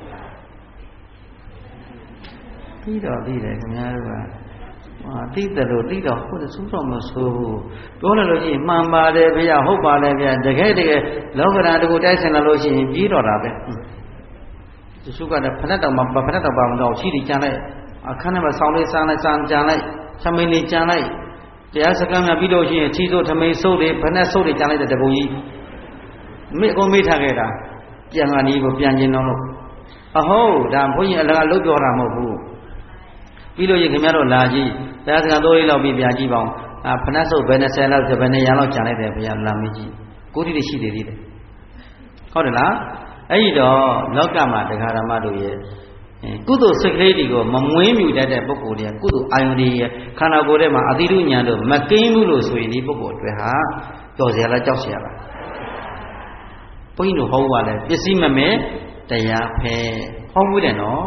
ပြီးတော့ပြီးတယ်ခင်ဗျားတို့ကသိတယ်လို့သိတော့ဟုတ်တယ်စူးတော့မဆိုးဘူးပြောလိုက်လို့ရှိရင်မှန်ပါတယ်ဗျာဟုတ်ပါလေဗျာတကယ်လောကဓာတ်တကူတိုက်ဆင်လာလို့ရှိရင်ပြီးတော့တာပဲသူစုကလည်းဖက်တော့မှဖက်တော့ပါမတော့ရှိတယ်ကြံလိုက်အခန်းထဲမှာဆောင်းလေးစားလိုက်စားကြံလိုက်သမင်းလေးကြံလိုက်တရားစကားများပြီးတော့ရှိရင်ချီစိုးသမင်းစိုးတွေဖက်နဲ့စိုးတွေကြံလိုက်တဲ့တပုံကြီးမိအကုန်မေးထားခဲ့တာပြန်လာနီးကိုပြန်ကျင်တော့လို့အဟုတ်ဒါဘုန်းကြီးအလကားလုတ်ပြောတာမဟုတ်ဘူးပြီးလို့ရင်ခင်ဗျားတို့လာကြည့်တရားစကား3လေးလောက်ပြီးပြန်ကြည့်ပါအောင်ဖက်နဲ့စိုးဘယ်နဲ့10လောက်ဘယ်နဲ့ရံလောက်ကြံလိုက်တယ်ဘုရားလာမကြည့်ကိုတိတိရှိသေးတယ်ဟုတ်တယ်လားအဲ့ဒီတော့လောကမှာတရားဓမ္မတို့ရဲ့ကုသိုလ်စိတ်ကလေးတွေကိုမမွေးမြူတတ်တဲ့ပုဂ္ဂိုလ်တွေကကုသိုလ်အာယုန်တွေရဲ့ခန္ဓာကိုယ်ထဲမှာအတိတုဉာဏ်တို့မကင်းဘူးလို့ဆိုရင်ဒီပုဂ္ဂိုလ်တွေဟာကြော်เสียလားကြောက်เสียလားဘုန်းကြီးတို့ဟောပါလေပစ္စည်းမမဲ့တရားဖဲဟောဘူးတယ်နော်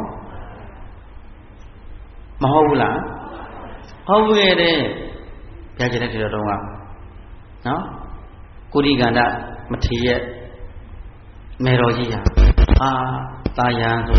မဟုတ်ဘူးလားဟောဘူးရဲ့တဲ့ဘုရားကျတဲ့တော်တော်ကနော်ကုရိကန္တမထေရမေတော်ကြီးဟာတာယံဆို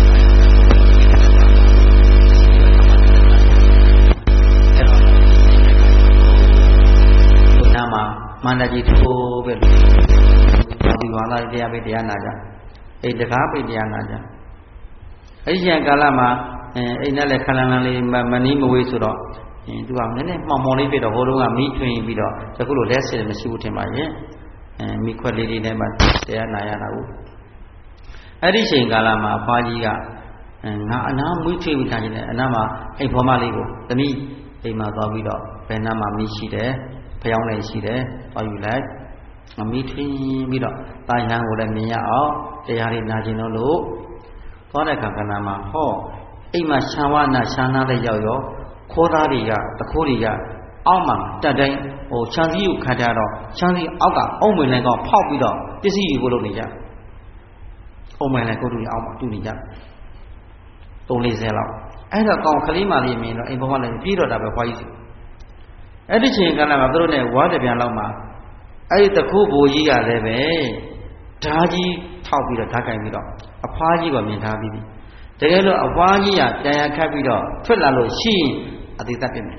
မန္တကြီးထိုးပဲဒီဝါလာတရားပဲတရားနာကြအိတ်တကားပဲတရားနာကြအဲ့ဒီကာလမှာအိတ်နဲ့လည်းခလန်လန်လေးမနီးမဝေးဆိုတော့သူကနည်းနည်းမှောင်မှောင်လေးပြတော့ဟိုတုန်းကမိထွင်ပြီးတော့အခုလိုလက်စစ်မရှိဘူးထင်ပါရဲ့မိခွက်လေးတွေနဲ့မှတရားနာရတာဟုတ်အဲ့ဒီချိန်ကာလမှာအဖွားကြီးကငါအနာမွေးထွေးပြီးထားခြင်းနဲ့အနာမှာအိမ်ဖော်မလေးကိုတနည်းအိမ်မှာသွားပြီးတော့ဘယ်နာမှာမိရှိတယ်ဖျောင်းလည်းရှိတယ်သွားယူလိုက်မီးထွင်းပြီးတော့တာယံကိုလည်းမြင်ရအောင်တရားလေးနာကျင်လို့သွားတဲ့ခါကဏ္ဍမှာဟောအိမ်မှာရှံဝနာရှံနာတဲ့ရောက်ရောခိုးသားတွေကတခိုးတွေကအောက်မှာတက်တိုင်းခြံစည်းကိုခတ်ကြတော့ခြံစည်းအောက်ကအုံးမင်လည်းကောဖောက်ပြီးတော့ပစ္စည်းတွေကိုလုပ်နေကြအုံးမင်လည်းကိုတူကြီးအောက်မှာတူနေကြ3-40လောက်အဲ့တော့ကောင်ကလေးမလေးမြင်တော့အိမ်ပေါ်မှာလည်းပြေးတော့တာပဲဖွားကြီးစီအဲ့ဒီချိန်ကလည်းသူတို့နဲ့ဝါးတပြန်လောက်မှာအဲ့ဒီတခုဘိုးကြီးကလည်းပဲဓာကြီးထောက်ပြီးတော့ဓာတ်ကင်ပြီးတော့အဖွားကြီးကမြင်ထားပြီးပြီတကယ်လို့အဖွားကြီးကပြန်ရခတ်ပြီးတော့ထွက်လာလို့ရှိရင်အသေးသက်ပြင်မယ်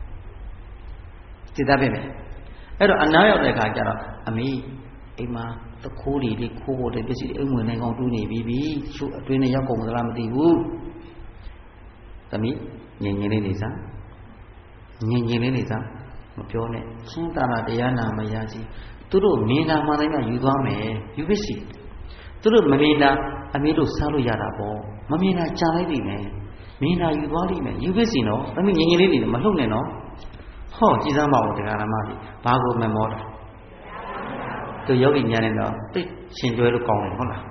သေးသက်ပြင်မယ်အဲ့တော့အနားရောက်တဲ့ခါကျတော့အမေအိမ်မှာတခိုးတွေလေးခိုးဖို့တဲ့ပစ္စည်းတွေအိမ်ဝင်နေကောင်တူးနေပြီချို့အတွင်းနဲ့ရောက်ကုန်မလားမသိဘူးသမီးငြိမ်ငြိမ်လေးနေစားငြိမ်ငြိမ်လေးနေစားမပြောနဲ့ချင်းတာလာတရားနာမရစီသူတို့မြင်တာမှတိုင်းကယူသွားမယ်ယူပစ္စည်းသူတို့မမြင်တာအမေတို့စားလို့ရတာပေါ့မမြင်တာကြာလိုက်ပြီမယ်မြင်တာယူသွားလိမ့်မယ်ယူပစ္စည်းနော်သမီးငြိမ်ငြိမ်လေးနေမလှုပ်နဲ့နော်ဟောကြည်စမ်းပါဦးတရားနာမကြီးဘာကိုမမောတာသူယောဂီညာနေတော့သိရှင်ကျွဲလို့ကောင်းတယ်ဟုတ်လား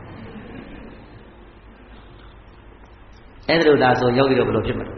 အဲ့ဒါလို့ဒါဆိုယောဂီတော့ဘယ်လိုဖြစ်မလဲ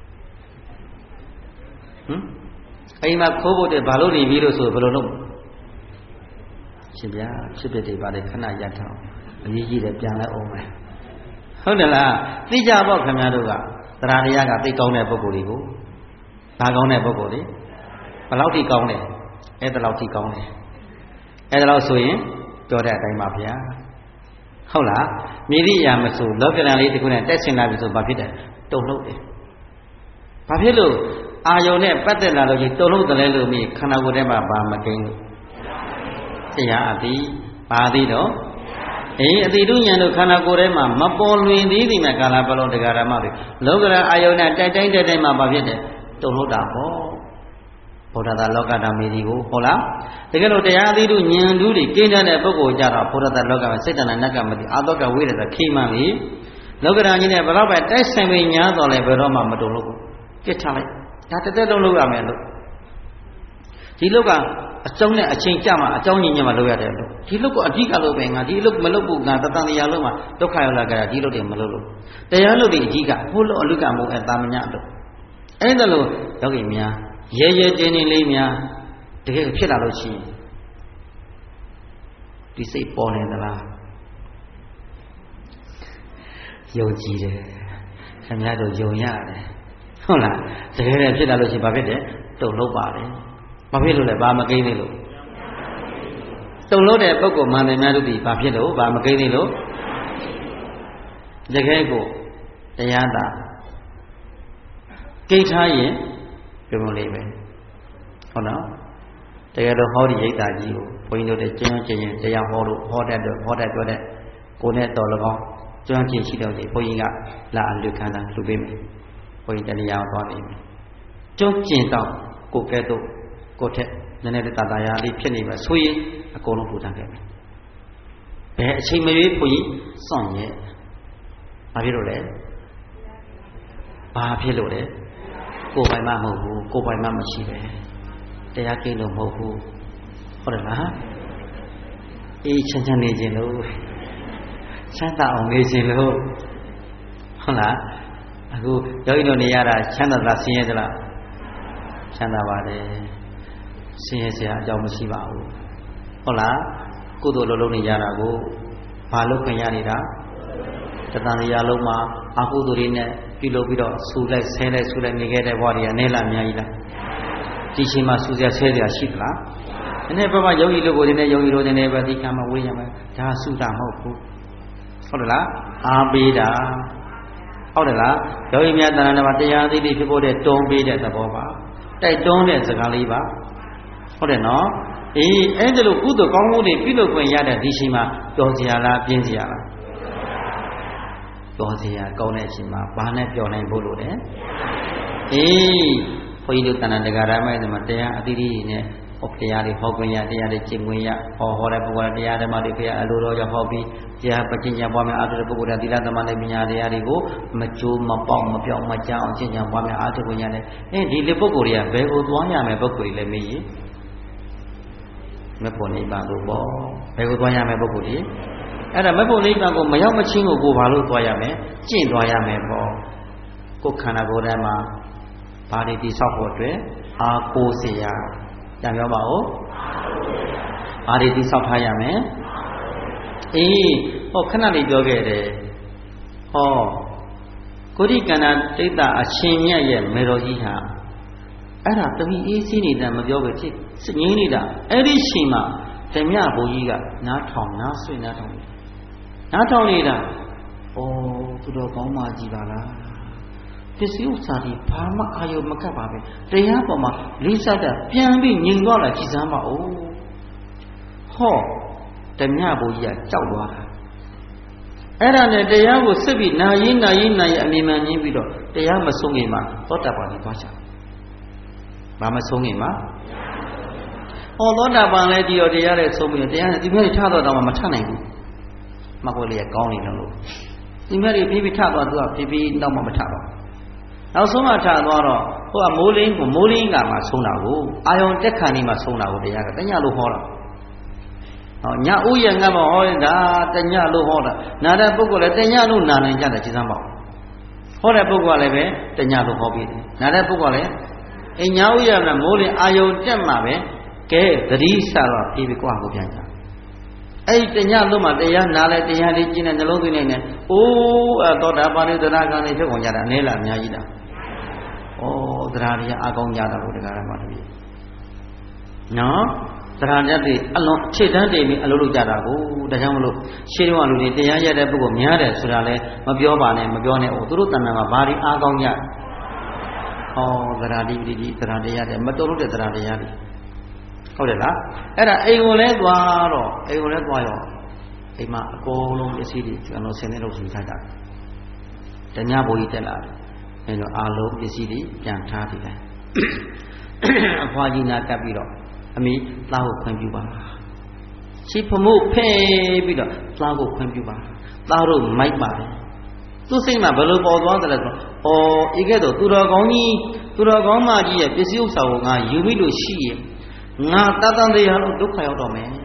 အိမ်မှာခိုးဖို့တဲ့ဘာလို့နေပြီလို့ဆိုဘယ်လိုလုပ်ရှင်ဗျာဖြစ်ဖြစ်တွေပါလေခဏရထားအောင်အရေးကြီးတယ်ပြန်လဲအောင်မယ်ဟုတ်တယ်လားသိကြပေါ့ခင်ဗျားတို့ကတရားတရားကသိကောင်းတဲ့ပုဂ္ဂိုလ်တွေကိုဒါကောင်းတဲ့ပုဂ္ဂိုလ်တွေဘယ်လောက်ထိကောင်းလဲအဲ့ဒါလောက်ထိကောင်းတယ်အဲ့ဒါလောက်ဆိုရင်ပြောတဲ့အတိုင်းပါဗျာဟုတ်လားမြေတိအရာမဆိုလောကဓာတ်လေးတစ်ခုနဲ့တက်ဆင်လာပြီဆိုဘာဖြစ်တယ်တုံ့လို့တယ်ဘာဖြစ်လို့အာယုံနဲ့ပတ်သက်လာလို့ကြီးတုံ့လို့တလဲလို့မြည်ခန္ဓာကိုယ်ထဲမှာဘာမကိန်းလို့တရားအတိဘာအတိတော့အတိတုဉာဏ်တို့ခန္ဓာကိုယ်ထဲမှာမပေါ်လွင်သေးသည်မဲ့ကာလပတ်လုံးတရားဓမ္မတွေလောကဓာတ်အာယုံနဲ့တိုက်တိုင်းတိုက်တိုင်းမှာဘာဖြစ်တယ်တုံ့လို့တာပေါ့ဘုရားသာလောကဓာတ်မေဒီကိုဟုတ်လားတကယ်လို့တရားအတိတုဉာဏ်ဓုတွေကိန်းတဲ့ပုဂ္ဂိုလ်ကြတော့ဘုရားသာလောကမှာစိတ်တဏ္ဍနတ်ကမတိအာတောကဝိရဒခိမှန်ပြီလောကဓာတ်ကြီးနဲ့ဘယ်တော့ပဲတိုက်ဆိုင်ပြီးညားတော်လဲဘယ်တော့မှမတုံလို့ဘူးပြစ်ထားလိုက်ဒါတက်တက်လုံးလုပ်ရမယ်လို့ဒီလုတ်ကအကျုံးနဲ့အချိန်ကြမှာအကြောင်းညင်ညင်မှာလုပ်ရတယ်လို့ဒီလုတ်ကအဓိကလုပ်ပဲငါဒီလုတ်မလုပ်ဘူးငါတတန်တရားလုံးမှာဒုက္ခရောက်လာကြတာဒီလုတ်တွေမလုပ်လို့တရားလုတ်တွေအဓိကဟိုလုတ်အလုကမို့တာမညလို့အဲ့ဒါလို့ယောဂီများရဲရဲတင်းတင်းလေးများတကယ်ဖြစ်လာလို့ရှိရင်ဒီစိတ်ပေါ်နေသလားယုံကြည်တယ်ခင်ဗျားတို့ယုံရတယ်ဟုတ်လားတကယ်လည်းဖြစ်လာလို့ရှိရင်ဘာဖြစ်တယ်တုံလို့ပါတယ်ဘာဖြစ်လို့လဲဘာမကိန်းသေးလို့တုံလို့တဲ့ပုဂ္ဂိုလ်မှန်တယ်များတို့ဒီဘာဖြစ်လို့ဘာမကိန်းသေးလို့တကယ်ကိုတရားသာကိဋ္ဌာရင်ပြုံးလေးပဲဟုတ်နော်တကယ်တော့ဟောဒီရိတ်တာကြီးကိုဘုန်းကြီးတို့တဲ့ကျင်းကျင်းတရားဟောလို့ဟောတတ်တော့ကိုနဲ့တော်၎င်းကျွမ်းကျင်ရှိတော့ဒီဘုန်းကြီးကလာအလူခံတာလူပေးမယ်ဘုန်းကြီးတရားဟောနေမယ်ကျွမ်းကျင်တော့ကိုကဲတော့ကိုထက်နည်းနည်းတာယာလေးဖြစ်နေမှာဆိုရင်အကုန်လုံးပူတတ်ခဲ့မယ်ဘယ်အချိန်မရွေးဘုန်းကြီးစွန့်ရဲ့ဘာဖြစ်လို့လဲဘာဖြစ်လို့လဲကိုယ်ပိုင်မှမဟုတ်ဘူးကိုယ်ပိုင်မှမရှိပဲတရားကိလို့မဟုတ်ဘူးဟုတ်တယ်လားအေးချမ်းချမ်းနေခြင်းလို့ချမ်းသာအောင်နေခြင်းလို့ဟုတ်လားအခုယောဂီတို့နေရတာချမ်းသာလားဆင်းရဲသလားချမ်းသာပါတယ်ဆင်းရဲစရာအကြောင်းမရှိပါဘူးဟုတ်လားကုသိုလ်လုံးလုံးနေရတာကိုဘာလို့ခင်ရနေတာတဏှာရာလုံးမှာအကုသိုလ်တွေနဲ့ပြုလုပ်ပြီးတော့ဆူလိုက်ဆဲလိုက်ဆူလိုက်နေခဲ့တဲ့ဘဝတွေကနေလာအများကြီးလားဒီချိန်မှာဆူစရာဆဲစရာရှိသလားဒီနေ့ဘဝယောဂီတို့ကိုဒီနေ့ယောဂီတို့နေပဲဒီကံမှာဝေးရမယ်ဒါဆူတာမဟုတ်ဘူးဟုတ်တယ်လားအားပေးတာဟုတ်တယ်လားယောဂီများတဏှာမှာတရားသိသိဖြစ်ဖို့တဲ့တွန်းပေးတဲ့သဘောပါတိုက်တွန်းတဲ့စကားလေးပါဟုတ်တယ်နော်အေးအဲ့ဒါလို့ကုသိုလ်ကောင်းမှုတွေပြုလုပ်ခွင့်ရတဲ့ဒီချိန်မှာကြော်စရာလားပြင်းစရာလားကြော်စရာကောင်းတဲ့အချိန်မှာဘာနဲ့ပြောနိုင်ဖို့လို့လဲအေးဘုန်းကြီးတို့တဏ္ဍတရားဓမ္မတွေမှာတရားအသီးသီးနဲ့ဟောတရားတွေဟောခွင့်ရတရားတွေကျင့်ခွင့်ရဟောတဲ့ပုဂ္ဂိုလ်တရားဓမ္မတွေဖရာအလိုတော်ကြောင့်ဟောပြီးတရားပဋိညာပွားများအားထုတ်တဲ့ပုဂ္ဂိုလ်တွေသီလသမารနဲ့ပညာတရားတွေကိုမကြိုးမပေါက်မပြောင်းမကြောက်အောင်ကျင့်ကြံပွားများအားထုတ်ခွင့်ရတယ်ဒီလေပုဂ္ဂိုလ်တွေကဘယ်ကိုသွားရမယ်ပုဂ္ဂိုလ်တွေလည်းမေးရင်မဖို့နိဗ္ဗာန်ကိုပေါ့ဘယ်ကိုသွားရမယ်ပုဂ္ဂိုလ်တွေအဲ့ဒါမဖို့နိဗ္ဗာန်ကိုမရောက်မချင်းကိုဘာလို့သွားရမယ်ကျင့်သွားရမယ်ပေါ့ကိုယ်ခန္ဓာကိုယ်ထဲမှာဘာတွေတိဆောက်ဖို့အတွက်အာကိုးเสียကြံပြောပါဦးဘာတွေတိဆောက်ထားရမယ်အေးဟောခဏလေးပြောခဲ့တယ်ဟောကိုရိကန္နာတိတ်တာအရှင်မြတ်ရဲ့မေတော်ကြီးဟာအဲ့ဒါတမိအေးစင်းနေတာမပြောပဲဖြစ်စငင်းနေတာအဲ့ဒီရှင်မှာဓမြဘုန်းကြီးကနားထောင်နားဆွေနားထောင်နေတာဩသူတော်ကောင်းမှကြည်ပါလားပစ္စည်းဥစ္စာတွေဘာမှအာယုမကပ်ပါပဲတရားပေါ်မှာလေးစားတာပြန်ပြီးငြိမ်သွားလာကြည်စမ်းပါဦးဟောဓမြဘုန်းကြီးကကြောက်သွားတာအဲ့ဒါနဲ့တရားကိုစစ်ပြီးနာရင်အမြင်မှန်ရင်းပြီးတော့တရားမဆုံးခင်မှာသောတာပန်ကြီးသွားချဘာမဆုံးခင်မှာဟောသောတာပန်လည်းကြည်တော်တရားနဲ့ဆုံးပြီးတရားနဲ့ဒီမဲ့ထတော့တော့မထနိုင်ဘူးမကွက်လေးကောင်းနေလို့ဒီမဲ့တွေပြီးထသွားသူကပြီးတော့မထတော့နောက်ဆုံးမှထသွားတော့ဟိုကမိုးလင်းကမှဆုံးတာကိုအာယုံတက်ခါနေမှဆုံးတာကိုတရားကတညလို့ဟောတာဟောညဥယျာငတ်မဟောတာတညလို့ဟောတာနာတဲ့ပုဂ္ဂိုလ်လည်းတညလို့နာနိုင်ကြတယ်ကြည်စမ်းပါဟောတဲ့ပုဂ္ဂိုလ်ကလည်းပဲတညလို့ဟောပြီးတယ်နာတဲ့ပုဂ္ဂိုလ်လည်းအညာဥယျာနဲ့မိုးလင်းအာယုံတက်မှပဲကဲသတိစတော့ပြီးပြီကွာကိုပြန်ကြအဲ့ဒီတညလုံးမှတရားနာလဲတရားလေးကျင့်တဲ့နှလုံးသွင်းနေတယ်အိုးသောတာပတိသရဂံလေးဖြစ်ကုန်ကြတာအနေလားအများကြီးတာဩသရတရားအကောင်းကြတာဘုရားဓမ္မတပည့်နော်သရတရားတွေအလွန်ခြေတန်းတင်ပြီးအလုပ်လုပ်ကြတာကိုဒါကြောင့်မလို့ရှေးတုန်းကလူတွေတရားရတဲ့ပုဂ္ဂိုလ်များတယ်ဆိုတာလဲမပြောပါနဲ့မပြောနဲ့သူတို့တဏ္ဍာမှာဘာတွေအကောင်းကြသရတိပတိသရတရားတွေမတော်လို့တဲ့သရတရားတွေဟုတ်တယ်လားအဲ့ဒါအိမ်ကိုလဲသွားရောအိမ်မှာအကုန်လုံးပစ္စည်းတွေကျွန်တော်ဆင်းနေလို့ယူထားကြတယ်တညဘိုးကြီးတက်လာတယ်အဲ့တော့အားလုံးပစ္စည်းတွေပြန်ထားပြီးတယ်အဖွားကြီးနာကပ်ပြီးတော့အမိသားကိုခွင့်ပြုပါချီဖမှုဖဲပြီးတော့သားကိုခွင့်ပြုပါသားတို့မိုက်ပါတယ်သူစိတ်မှာဘယ်လိုပေါ်သွားတယ်လဲဆိုတော့ဤကဲ့သို့သူတော်ကောင်းမကြီးရဲ့ပစ္စည်းဥစ္စာကိုငါယူမိလို့ရှိရင်ငါတန်တရားလို့ဒုက္ခရောက်တော့မယ်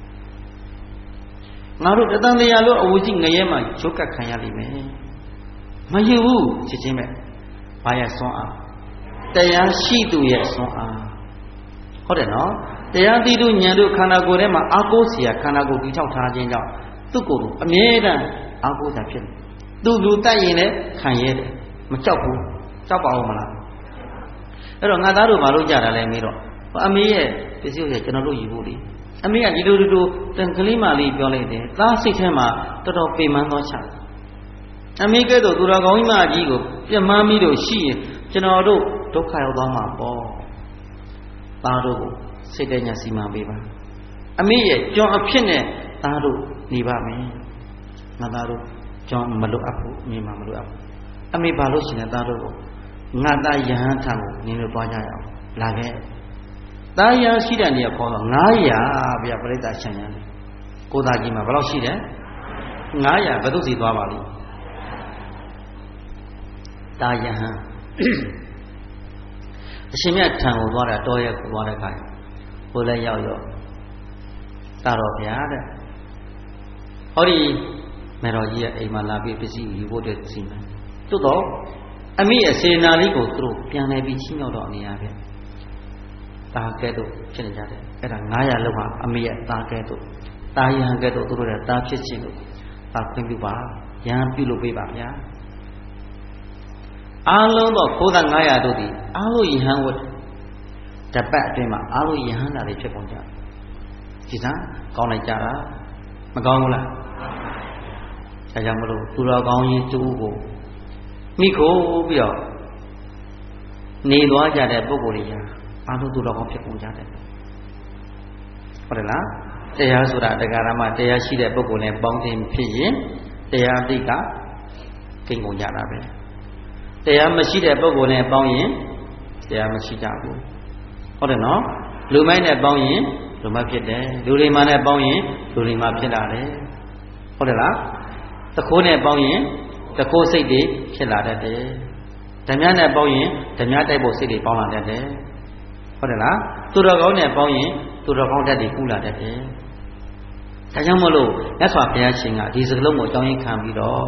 ငါတို့တန်တရားလို့အဝကြီးငရဲမှာရုပ်ကခံရလိမ့်မယ်မယူဘူးချက်ချင်းပဲဘာရဲ့စွမ်းအားတရားရှိသူရဲ့စွမ်းအားဟုတ်တယ်နော်တရားသိသူဉာဏ်တို့ခန္ဓာကိုယ်ထဲမှာအာကိုးเสียခန္ဓာကိုယ်တည်ထောက်ထားခြင်းကြောင့်သူ့ကိုယ်ကိုအမြဲတမ်းအာကိုးတာဖြစ်တယ်သူလူတိုက်ရင်လည်းခံရတယ်မကြောက်ဘူးကြောက်ပါဦးမလားအဲ့တော့ငါသားတို့ဘာလို့ကြတာလဲမေးတော့အမေရဲ့ပစ္စည်းကိုကျွန်တော်တို့ယူဖို့လေအမေကဒီလိုတန်ကလေးမလေးပြောလိုက်တယ်သားစိတ်ထဲမှာတော်တော်ပေမန်းသောချအမေကဲတော့သူတော်ကောင်းကြီးမကြီးကိုပြတ်မှန်းပြီးတော့ရှိရင်ကျွန်တော်တို့ဒုက္ခရောက်သွားမှာပေါ့သားတို့ကိုစိတ်တညာစီမံပေးပါအမေရဲ့ကြောင်းအဖြစ်နဲ့သားတို့နေပါမယ်ငါသားတို့ကြောင်းမလွတ်အပ်ဘူးအမေမှမလွတ်အပ်ဘူးအမေဘာလို့ရှင်လဲသားတို့ကိုငါသားယဟန်ထံကိုနင်းလို့သွားကြရအောင်လာခဲ့သားယဟန်ရှိတဲ့နေရာခေါ်တော့900ဗျာပြိဿချမ်းရံကိုသားကြီးမှာဘယ်လောက်ရှိတယ်900ဘယ်သူစီသွားပါလိမ့်သားယဟန်အရှင်မြတ်ထံကိုသွားတာတော်ရဲ့ကိုသွားတဲ့ခါကိုလည်းရောက်ရောသာတော်ဗျာတဲ့ဟောဒီမေတော်ကြီးရဲ့အိမ်မှာလာပြီးပစ္စည်းယူဖို့အတွက်စီမံသို့တော့အမိရဲ့စေနာလေးကိုသူတို့ပြန်လဲပြီးချင်းရောက်တော့နေရပဲတာကဲ့သို့ဖြစ်နေကြတယ်အဲ့ဒါ900လောက်ဟာအမိရဲ့တာကဲ့သို့တာယဟန်ကဲ့သို့သူတို့ရဲ့တာဖြစ်ခြင်းလို့တာခွင့်ပြုပါယဟန်ပြုလို့ပေးပါဗျာအားလုံးတော့ခိုးသား900တို့ဒီအားလုံးယဟန်ဝတ်တပတ်အတွင်းမှာအားလုံးယဟန်တာတွေဖြစ်ကုန်ကြဒီစားကောင်းလိုက်ကြတာမကောင်းဘူးလားဒါကြောင့်မလို့သူတော်ကောင်းကြီးတူကိုမိခိုးပြီးတော့နေသွားကြတဲ့ပုဂ္ဂိုလ်တွေအားလုံးသူတော်ကောင်းဖြစ်ကုန်ကြတယ်ဟုတ်တယ်လားတရားဆိုတာတရားဓမ္မတရားရှိတဲ့ပုဂ္ဂိုလ်နဲ့ပေါင်းတင်ဖြစ်ရင်တရားအတိတ်ကကိန်းကုန်ကြတာပဲတရားမရှိတဲ့ပုဂ္ဂိုလ်နဲ့ပေါင်းရင်တရားမရှိကြဘူးဟုတ်တယ်နော်လူမိုက်နဲ့ပေါင်းရင်လူမိုက်ဖြစ်တယ်လူလိမ္မာနဲ့ပေါင်းရင်လူလိမ္မာဖြစ်လာတယ်ဟုတ်တယ်လားတခိုးနဲ့ပေါင်းရင်တခိုးစိတ်တွေဖြစ်လာတတ်တယ်ဓမြနဲ့ပေါင်းရင်ဓမြတိုက်ဖို့စိတ်တွေပေါင်းလာတတ်တယ်ဟုတ်တယ်လားသူတော်ကောင်းနဲ့ပေါင်းရင်သူတော်ကောင်းတတ်တွေကူးလာတတ်တယ်ဒါကြောင့်မလို့မြတ်စွာဘုရားရှင်ကဒီစကလုံးကိုအကြောင်းရင်းခံပြီးတော့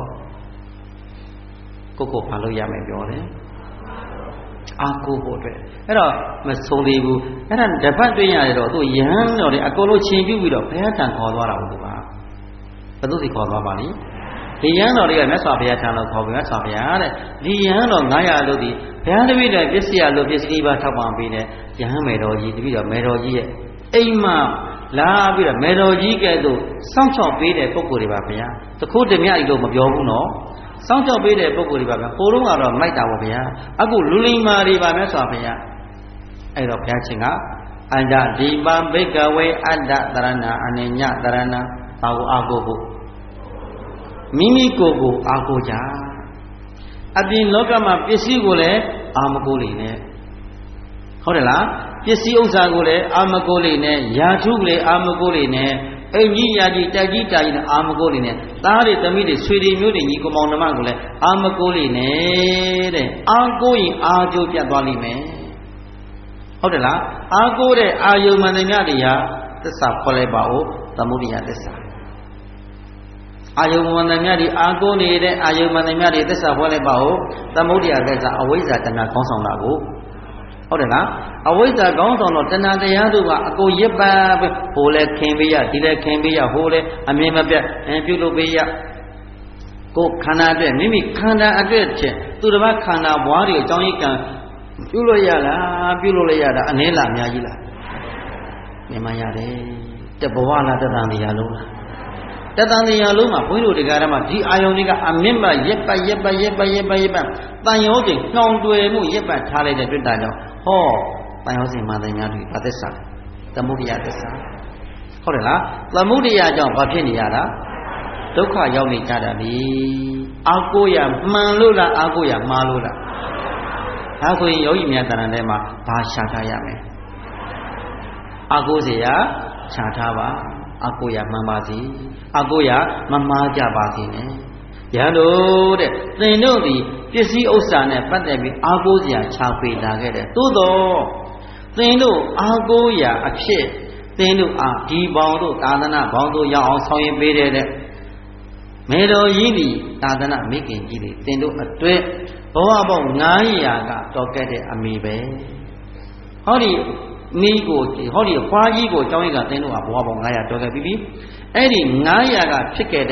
ကိုဘာလို့ရမယ်ပြောတယ်အာကိုဖို့အတွက်အဲ့တော့မဆုံးသေးဘူးအဲ့ဒါတပတ်တွေ့ရတယ်တော့သူယဟန်တော်တွေအကုန်လုံးချိန်ပြုပြီးတော့ဘုရားတန်ခေါ်သွားတာဟုတ်ကဲ့ပါဘယ်သူစီခေါ်သွားပါလိမ့်ဒီယဟန်တော်တွေကမြတ်စွာဘုရားထံလို့ခေါ်ပြီးမြတ်စွာဘုရားတဲ့ဒီယဟန်တော်900လို့ဒီဘုရားတပည့်တော်ပစ္စည်းရလို့ပစ္စည်းပါထောက်ပံ့ပေးတဲ့ယဟန်မေတော်ကြီးတပည့်တော်မေတော်ကြီးရဲ့အိမ်မှာလာပြီးတော့မေတော်ကြီးကဲ့သို့စောင့်ရှောက်ပေးတဲ့ပုဂ္ဂိုလ်တွေပါဘုရားတခိုးဓမြကြီးလို့မပြောဘူးနော်စောင့်ရှောက်ပေးတဲ့ပုဂ္ဂိုလ်တွေပါဗျာဟိုတုန်းကတော့မိုက်တာပါဗျာအခုလူလိမ္မာတွေပါမြတ်စွာဘုရားအဲ့တော့ဘုရားရှင်ကအန္တဒီပံဘိကဝေအတ္တတရဏအနိညတရဏဘာကိုအာကိုဖို့မိမိကိုယ်ကိုအာကိုကြအပြင်လောကမှာပစ္စည်းကိုလည်းအာမကိုလေနဲ့ဟုတ်တယ်လားပစ္စည်းဥစ္စာကိုလည်းအာမကိုလေနဲ့ယာထုကိုလည်းအာမကိုလေနဲ့အိမ်ကြီးယာကြီးတိုက်ကြီးတာကြီးနဲ့အာမကိုလေနဲ့သားတွေသမီးတွေဆွေတွေမျိုးတွေညီကောင်မောင်နှမကိုလည်းအာမကိုလေနဲ့တဲ့အာကိုရင်အာကျိုးပြတ်သွားလိမ့်မယ်ဟုတ်တယ်လားအာကိုတဲ့အာယုံမှန်တဲ့မြတ်တရားသစ္စာခေါ်လိုက်ပါဦးသမုဒိယသစ္စာအာယုံမှန်တဲ့မြတ်ဒီအာကိုနေတဲ့အာယုံမှန်တဲ့မြတ်ဒီသစ္စာခေါ်လိုက်ပါဦးသမုဒိယသစ္စာအဝိဇ္ဇာတဏှာခေါင်းဆောင်တာကိုဟုတ်တယ်လားအဝိဇ္ဇာကောင်းဆောင်တော့တဏှာတရားတို့ကအကိုရစ်ပန်းပဲဟိုလဲခင်ပေးရဒီလဲခင်ပေးရဟိုလဲအမြင်မပြတ်ပြုလုပ်ပေးရကိုခန္ဓာအတွက်မိမိခန္ဓာအတွက်ချက်သူတစ်ပါးခန္ဓာဘွားတွေအကြောင်းကြီးကံပြုလို့ရလားပြုလို့လည်းရတာအနည်းလားအများကြီးလားမြင်မှရတယ်တဘဝလားတသံတရားလုံးလားတသံတရားလုံးမှာဘုန်းကြီးတို့တရားဓမ္မဒီအာယုန်တွေကအမြင့်မရက်ပတ်တန်ရောချိန်နှောင်တွယ်မှုရက်ပတ်ထားလိုက်တဲ့တွေ့တာကြောင့်ဟောတန်ရောစဉ်မှန်တယ်များတွေဘာသစ္စာသမုဒိယသစ္စာဟုတ်တယ်လားသမုဒိယကြောင့်ဘာဖြစ်နေရတာဒုက္ခရောက်နေကြတာလေအာကိုရမှန်လို့လားအာကိုရမှားလို့လားဒါဆိုရင်ယောဂီများတဏ္ဍာထဲမှာဘာရှာထားရမလဲအာကိုเสียခြာထားပါအာကိုရမှန်ပါစေအာကိုရမမှားကြပါစေနဲ့ရလို့တဲ့သင်တို့ဒီပစ္စည်းဥစ္စာနဲ့ပတ်သက်ပြီးအာကိုเสียခြာပေးလာခဲ့တယ်သို့တော့သင်တို့အာကိုရအဖြစ်သင်တို့ဒီဘောင်တို့သာသနာဘောင်တို့ရောက်အောင်ဆောင်ရင်ပေးတဲ့မေတော်ကြီးဒီသာသနာမိခင်ကြီးတွေသင်တို့အတွက်ဘဝပေါင်း900ကတော်ခဲ့တဲ့အမိပဲဟောဒီမိကိုဟောဒီဖွားကြီးကိုကျောင်းကြီးကသင်တို့ကဘဝပေါင်း900တော်ခဲ့ပြီးအဲ့ဒီ900ကဖြစ်ခဲ့တဲ့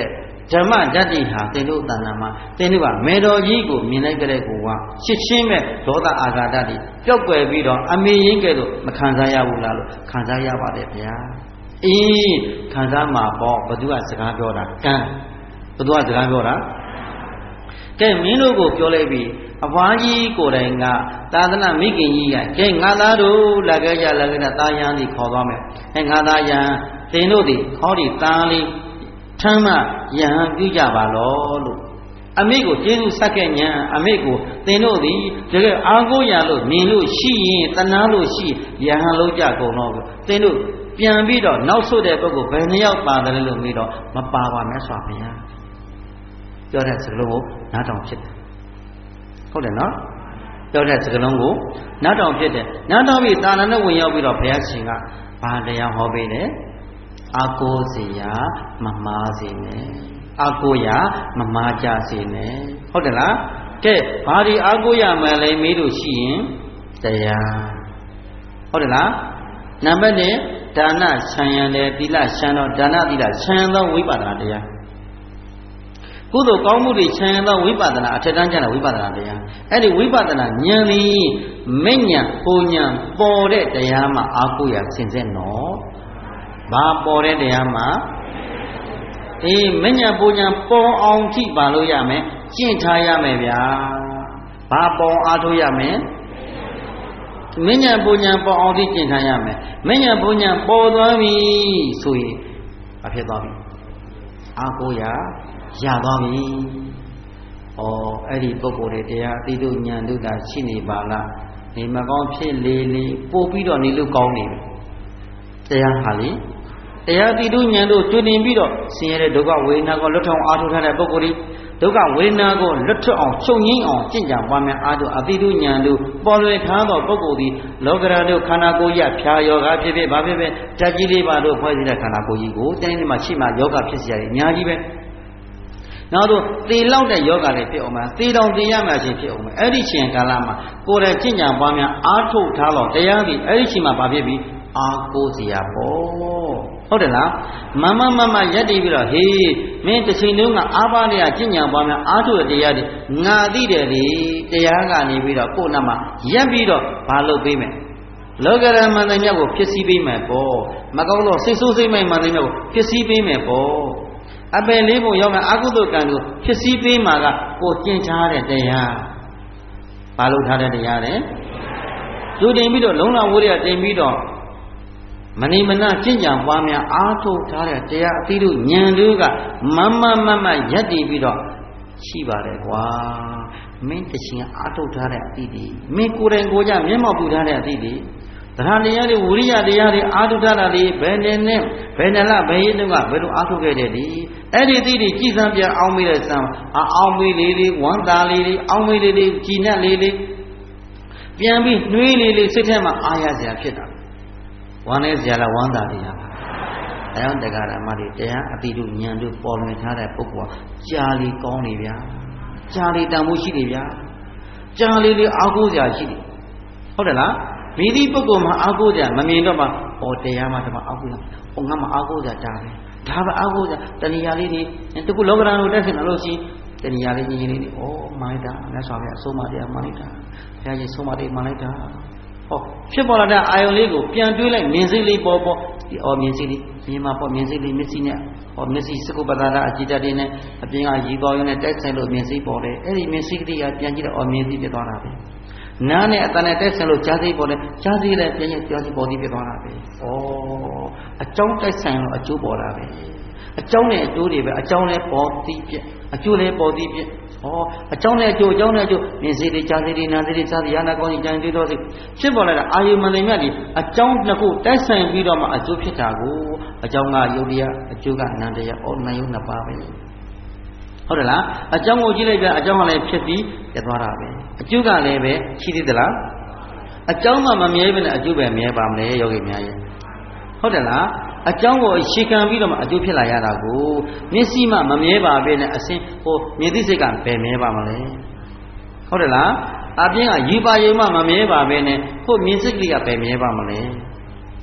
ဓမ္မဓာတိဟာသင်တို့တဏ္ဍာမှာသင်တို့ကမေတော်ကြီးကိုမြင်လိုက်ကြတဲ့ကိုကရှစ်ချင်းမဲ့ဒေါသအာဃာတတိပျောက်ကွယ်ပြီးတော့အမေရင်းကဲ့သို့မခံစားရဘူးလားလို့ခံစားရပါတယ်ဗျာအေးခံစားမှာပေါ့ဘသူကစကားပြောတာကံဘသူကစကားပြောတာကဲမင်းတို့ကိုပြောလိုက်ပြီအဖွားကြီးကိုယ်တိုင်ကသာသနာမိခင်ကြီးကကဲငါသားတို့လာခဲ့ကြတာယန်းဒီခေါ်သွားမယ်အဲငါသားယန်းသင်တို့ဒီခေါ်ဒီသားလေးထမ်းမှယဟန်ပြုကြပါလောလို့အမေကိုကျေးဇူးဆက်ခဲ့ညာအမေကိုသင်တို့ဒီတကယ်အားကိုးရလို့မြင်လို့ရှိရင်တနာလို့ရှိယဟန်လုံးကြကုန်တော့သင်တို့ပြန်ပြီးတော့နောက်ဆုတ်တဲ့ပုဂ္ဂိုလ်ဘယ်နှယောက်ပါတယ်လို့မေးတော့မပါပါနဲ့ဆိုပါဗျာပြောတဲ့စကားလုံးကိုနားထောင်ဖြစ်တယ်ဟုတ်တယ်နော်ပြောတဲ့စကားလုံးကိုနားထောင်ဖြစ်တယ်နားထောင်ပြီးတာဏနဲ့ဝင်ရောက်ပြီးတော့ဘုရားရှင်ကဘာတရားဟောပေးတယ်အာကိုးစီယာမမားစီနဲ့အာကိုရမမားကြစီနဲ့ဟုတ်တယ်လားကဲဘာဒီအာကိုရမယ်လဲမေးလို့ရှိရင်တရားဟုတ်တယ်လားနံပါတ်1ဒါနခြံရံတယ်သီလခြံတော့ဒါနသီလခြံသောဝိပဿနာတရားကုသိုလ်ကောင်းမှုတွေခြံရံသောဝိပဿနာအထက်တန်းကျတဲ့ဝိပဿနာတရားအဲ့ဒီဝိပဿနာဉာဏ်သည်မိညာပူညာပေါ်တဲ့တရားမှာအာကိုရစင်စစ်နော်ဘာပေါ်တဲ့တရားမှာအေးမညာပူညာပေါ်အောင်ကြည့်ပါလို့ရမယ်ကျင့်ထားရမယ်ဗျာဘာပေါ်အားထုတ်ရမယ်မညာပူညာပေါ်အောင်ကြည့်ကျင့်ထားရမယ်မညာပူညာပေါ်သွားပြီဆိုရင်ဘာဖြစ်သွားပြီအာကိုရရသွားပြီဩအဲ့ဒီပုဂ္ဂိုလ်တွေတရားအတိတို့ဉာဏ်တို့တာရှိနေပါလားနေမကောင်းဖြစ်လေလေပို့ပြီးတော့နေလို့ကောင်းနေပြီတရားဟာလေတရားတိတုဉာဏ်တို့တွေ့နေပြီးတော့ဆင်းရဲတဲ့ဒုက္ခဝေဒနာကိုလွတ်ထောင်အားထုတ်ထားတဲ့ပုဂ္ဂိုလ်ဒုက္ခဝေဒနာကိုလွတ်ထွက်အောင်ချုပ်ငြိမ်းအောင်ကျင့်ကြံပွားများအားထုတ်အတိတုဉာဏ်တို့ပေါ်လွင်ထားသောပုဂ္ဂိုလ်သည်လောကရာတို့ခန္ဓာကိုယ်ရဖြာယောဂဖြစ်ဖြစ်ဘာဖြစ်ဖြစ်ဓာတ်ကြီးလေးပါတို့ဖွဲ့စည်းတဲ့ခန္ဓာကိုယ်ကြီးကိုတိုင်းတိုင်းမှာရှိမှယောဂဖြစ်စေရတယ်အများကြီးပဲနောက်တော့သေလောက်တဲ့ယောဂလည်းဖြစ်အောင်မှာသေတောင်သေရမှချင်းဖြစ်အောင်မှာအဲ့ဒီချိန်ကာလမှာကိုယ်တိုင်ကျင့်ကြံပွားများအားထုတ်ထားတော့တရားသည်အဲ့ဒီချိန်မှာဘာဖြစ်ပြီးအာကိုးစရာပေါ့ဟုတ်တယ်လားမမရက်တည်ပြီးတော့ဟေးမင်းတစ်ချိန်လုံးကအားပါးနေရကျင့်ကြံပွားများအားထုတ်တဲ့တရားတွေငါသိတယ်လေတရားကနေပြီးတော့ကိုယ်နာမှာရက်ပြီးတော့ဘာလုပ်ပေးမယ်လောကရမန္တမြတ်ကိုဖြစ်စည်းပေးမယ်ပေါ့မကောင်းတော့စိတ်ဆိုးစိတ်မိုက်မန္တမြတ်ကိုဖြစ်စည်းပေးမယ်ပေါ့အပယ်လေးပုံရောက်မယ်အကုသိုလ်ကံကိုဖြစ်စည်းပေးမှာကကိုကျင့်ထားတဲ့တရားဘာလို့ထားတဲ့တရားလဲသူတင်ပြီးတော့လုံးလဝိရိယတင်ပြီးတော့မဏိမနကျင့်ကြံပွားများအားထုတ်ထားတဲ့တရားအသီးတို့ဉာဏ်တို့ကမရက်တည်ပြီးတော့ရှိပါတယ်ကွာမင်းတရှင်အားထုတ်ထားတဲ့အသီးတွေမင်းကိုယ်တိုင်ကိုယ်ကြမျက်မှောက်ပြုထားတဲ့အသီးတွေတရားတရားတွေဝိရိယတရားတွေအားထုတ်ထားတာတွေဘယ်နဲ့နဲ့ဘယ်နဲ့လားဘယ်ရင်းတို့ကဘယ်လိုအားထုတ်ခဲ့တဲ့ဒီအဲ့ဒီအသီးတွေကြည်စံပြအောင်မေးတဲ့စံအောင်မေးလေးတွေဝမ်းသာလေးတွေအောင်မေးလေးတွေကြည်နက်လေးတွေပြန်ပြီးနှွေးလေးလေးစိတ်ထဲမှာအားရစရာဖြစ်တာဝမ်းနဲ့စရာလားဝမ်းသာတရားပါ။အဲကြောင့်တရားဓမ္မတွေတရားအတိတို့ဉာဏ်တို့ပေါ်လွင်ထားတဲ့ပုဂ္ဂိုလ်ကကြာလီကောင်းနေဗျာ။ကြာလီတန်ဖို့ရှိနေဗျာ။ကြာလီလေးအားကိုးစရာရှိတယ်။ဟုတ်တယ်လား။မိသည့်ပုဂ္ဂိုလ်မှာအားကိုးစရာမမြင်တော့မှဩတရားမှတမအားကိုးရ။ဩငါမှအားကိုးစရာဒါပဲ။ဒါပဲအားကိုးစရာတဏှာလေးတွေတခုလောကဓာတ်တို့တက်ရှင်လို့ရှိတဏှာလေးကြီးကြီးလေးဩမိုင်းတာလက်ဆောင်ပြအဆုံးမတရားမိုင်းတာ။ဘုရားကြီးဆုံးမတရားမိုင်းတာ။ဖြစ်ပေါ်လာတဲ့အာယုံလေးကိုပြန်တွေးလိုက်မြင်စိတ်လေးပေါ်ဒီမြင်စိတ်လေးမြင်မှာပေါ်မြင်စိတ်လေးမျက်စိနဲ့မျက်စိစကုပ္ပဒါရအကြည့်တတ်တဲ့နဲ့အပြင်ကရီတော်ရုံနဲ့တိုက်ဆိုင်လို့မြင်စိတ်ပေါ်တယ်အဲ့ဒီမြင်စိတ်ကလေးကပြန်ကြည့်တော့မြင်စိတ်ဖြစ်သွားတာပဲနားနဲ့အတန်နဲ့တိုက်ဆိုင်လို့ကြားစိတ်ပေါ်တယ်ကြားစိတ်လည်းပြန်ကြားစိတ်ပေါ်ပြီးဖြစ်သွားတာပဲအကြောင်းတိုက်ဆိုင်လို့အကျိုးပေါ်တာပဲအကြောင်းနဲ့အကျိုးတွေပဲအကြောင်းလည်းပေါ်ပြီးပြအကျိုးလည်းပေါ်ပြီးပြအကြောင်းနဲ့အကျိုးမြင်စိတ်တွေကြားစိတ်တွေနားစိတ်တွေစားစိတ်ရနာကောင်းကြီးကြံတွေ့တော့စိတ်ဖြစ်ပေါ်လာတဲ့အာယုမန္တမြတ်ကြီးအကြောင်းနှစ်ခုတိုက်ဆိုင်ပြီးတော့မှအကျိုးဖြစ်တာကိုအကြောင်းကယုတ်တရားအကျိုးကနန္တရားနာယုတ်နှစ်ပါးပဲဟုတ်တယ်လားအကြောင်းကိုကြည့်လိုက်ပြအကြောင်းကလည်းဖြစ်ပြီးပြသွားတာပဲအကျိုးကလည်းပဲရှိသေးသလားအကြောင်းမှမမြဲဘဲနဲ့အကျိုးပဲမြဲပါမလဲယောဂီများရဲ့ဟုတ်တယ်လားအကြောင်းကိုရှေခံပြီးတော့မှအကျိုးဖြစ်လာရတာကိုမျက်စိမှမမြဲပါပဲနဲ့အစင်းမြင်သိစိတ်ကဘယ်မြဲပါမလဲဟုတ်တယ်လားအပြင်ကယူပါယုံမှမမြဲပါပဲနဲ့မြင်စိတ်ကလေးကဘယ်မြဲပါမလဲ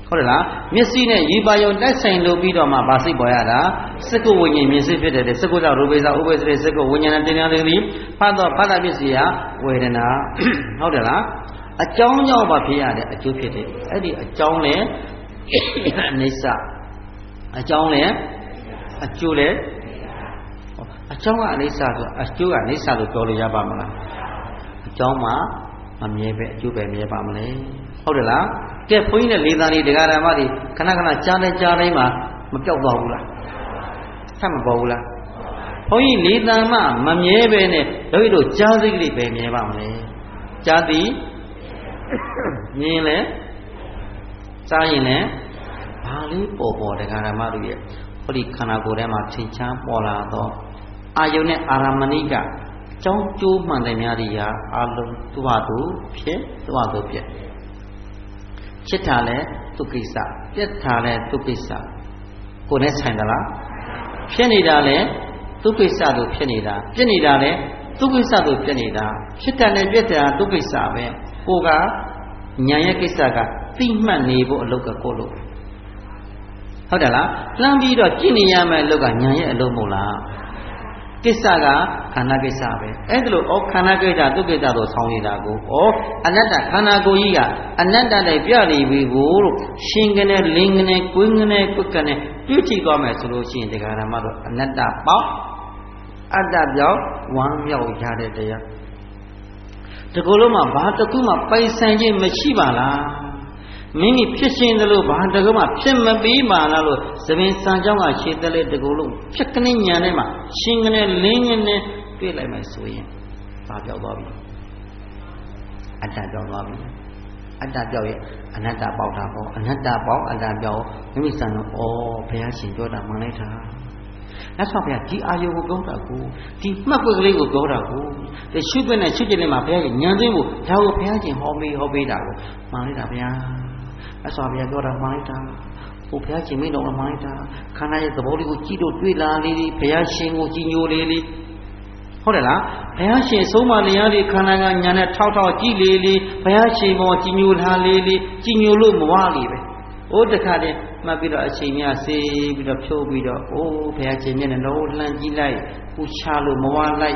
ဟုတ်တယ်လားမျက်စိနဲ့ရူပါယုံတိုက်ဆိုင်လို့ပြီးတော့မှဗာစိတ်ပေါ်ရတာစက္ကုဝိညာဉ်မြင်စိတ်ဖြစ်တယ်စက္ကုကြောင့်ရူပိစာဥပ္ပစေစက္ကုဝိညာဉ်နဲ့တင်ရသည်ဖတ်တော့ဖတ်တာပစ္စည်းကဝေဒနာဟုတ်တယ်လားအကြောင်းကြောင့်ပါဖြစ်ရတဲ့အကျိုးဖြစ်တယ်အဲ့ဒီအကြောင်းနဲ့အနိစ္စအကြောင်းနဲ့အကျိုးနဲ့အကြောင်းကအနိစ္စဆိုအကျိုးကအနိစ္စလို့ပြောလို့ရပါမလားအကြောင်းမှာမမြဲပဲအကျိုးပဲမြဲပါမလဲဟုတ်တယ်လားကဲဘုန်းကြီးနဲ့လေးသားလေးတရားဓမ္မတွေခဏခဏကြားတိုင်းမှာမပြောက်သွားဘူးလားထပ်မပေါ်ဘူးလားဘုန်းကြီးလေးသားမှမမြဲပဲနဲ့တို့ကြားစိတ်ကလေးပဲမြဲပါမလဲကြားသည်မြင်လဲကြားရင်လဲဘာလေးပေါ်တရားဓမ္မတွေရဲ့ဟောဒီခန္ဓာကိုယ်ထဲမှာထင်ရှားပေါ်လာတော့အာယုန်နဲ့အာရမဏိကကြောင်းကျိုးမှန်တယ်များတွေဟာအလုံးသူ့ဟာသူဖြစ်သူ့ဟာသူဖြစ်ဖြစ်တာလဲသူကိစ္စပြက်တာလဲသူကိစ္စကိုယ်နဲ့ဆိုင်သလားဖြစ်နေတာလဲသူကိစ္စသူဖြစ်နေတာပြက်နေတာလဲသူကိစ္စသူပြက်နေတာဖြစ်တယ်နဲ့ပြက်တယ်သူကိစ္စပဲကိုကညာရဲ့ကိစ္စကသိမှတ်နေဖို့အလုပ်ကကိုလို့ဟုတ်တယ်လားလှမ်းပြီးတော့ကြည့်နေရမယ်အလုပ်ကညာရဲ့အလုပ်မဟုတ်လားကိစ္စကခန္ဓာကိစ္စပဲအဲ့ဒါလို့ခန္ဓာကိစ္စဒုက္ခိစ္စတို့ဆောင်းနေတာကိုအနတ္တခန္ဓာကိုယ်ကြီးကအနတ္တနဲ့ပြနေပြီကိုလို့ရှင်ကနေလင်းကနေကိုင်းကနေကွက်ကနေတွေးကြည့်သွားမယ်ဆိုလို့ရှိရင်တရားဓမ္မတို့အနတ္တပေါက်အတ္တပြောက်ဝမ်းမြောက်ရတဲ့တရားဒီကုလုံးမှာဘာတစ်ခုမှပိုင်ဆိုင်ခြင်းမရှိပါလားမိမိဖြစ်ရှင်သလိုဘာတကူမှဖြစ်မပြီးပါလားလို့သဘင်စံကြောင်းကခြေတက်လေတကူလုံးဖြစ်ကနေညံထဲမှာရှင်ကနေလင်းကနေတွေ့လိုက်မယ်ဆိုရင်ဘာပြောက်သွားပြီအတ္တပြောက်သွားပြီအတ္တပြောက်ရဲ့အနတ္တပေါက်တာပေါ့အနတ္တပေါက်အတ္တပြောက်မိမိစံတော့ဘုရားရှင်ပြောတာမှန်လိုက်တာအဲ့ဆိုဘုရားဒီအာယုကိုပြောတာကိုဒီမှတ်ကွက်ကလေးကိုပြောတာကိုဒီရှုခွင့်နဲ့ရှုခြင်းလေးမှာဘုရားရှင်ဉာဏ်သိဖို့ဒါကိုဘုရားရှင်ဟောပေးတာကိုမှန်လိုက်တာဘုရားအစွာဘုရားပြောတာမှန်လိုက်တာဟိုဘုရားရှင်မင်းတော်ကမှန်လိုက်တာခန္ဓာရဲ့သဘောလေးကိုကြည့်လို့တွေ့လာလေးဘုရားရှင်ကိုကြည်ညိုလေးဟုတ်တယ်လားဘုရားရှင်ဆုံးမလျားလေးခန္ဓာကညာနဲ့ထောက်ကြည့်လေးဘုရားရှင်ပေါ်ကြည်ညိုလာလေးကြည်ညိုလို့မဝလေးပဲတခါတည်းမှတ်ပြီးတော့အချိန်များဆေးပြီးတော့ဖြိုးပြီးတော့ဘုရားရှင်မျက်နှာတော့လှမ်းကြည့်လိုက်ပူချလို့မဝလိုက်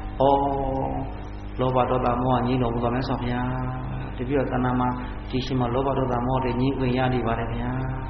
လောဘဒေါသမောဟငြိမ်းတော်မူပါမယ်ဆောဘုရားတပြည့်တော့တဏ္ဍာမှာဒီရှင်မှာလောဘဒေါသမောဟတွေငြိမ်းခွင့်ရနေပါတယ်ဗျာ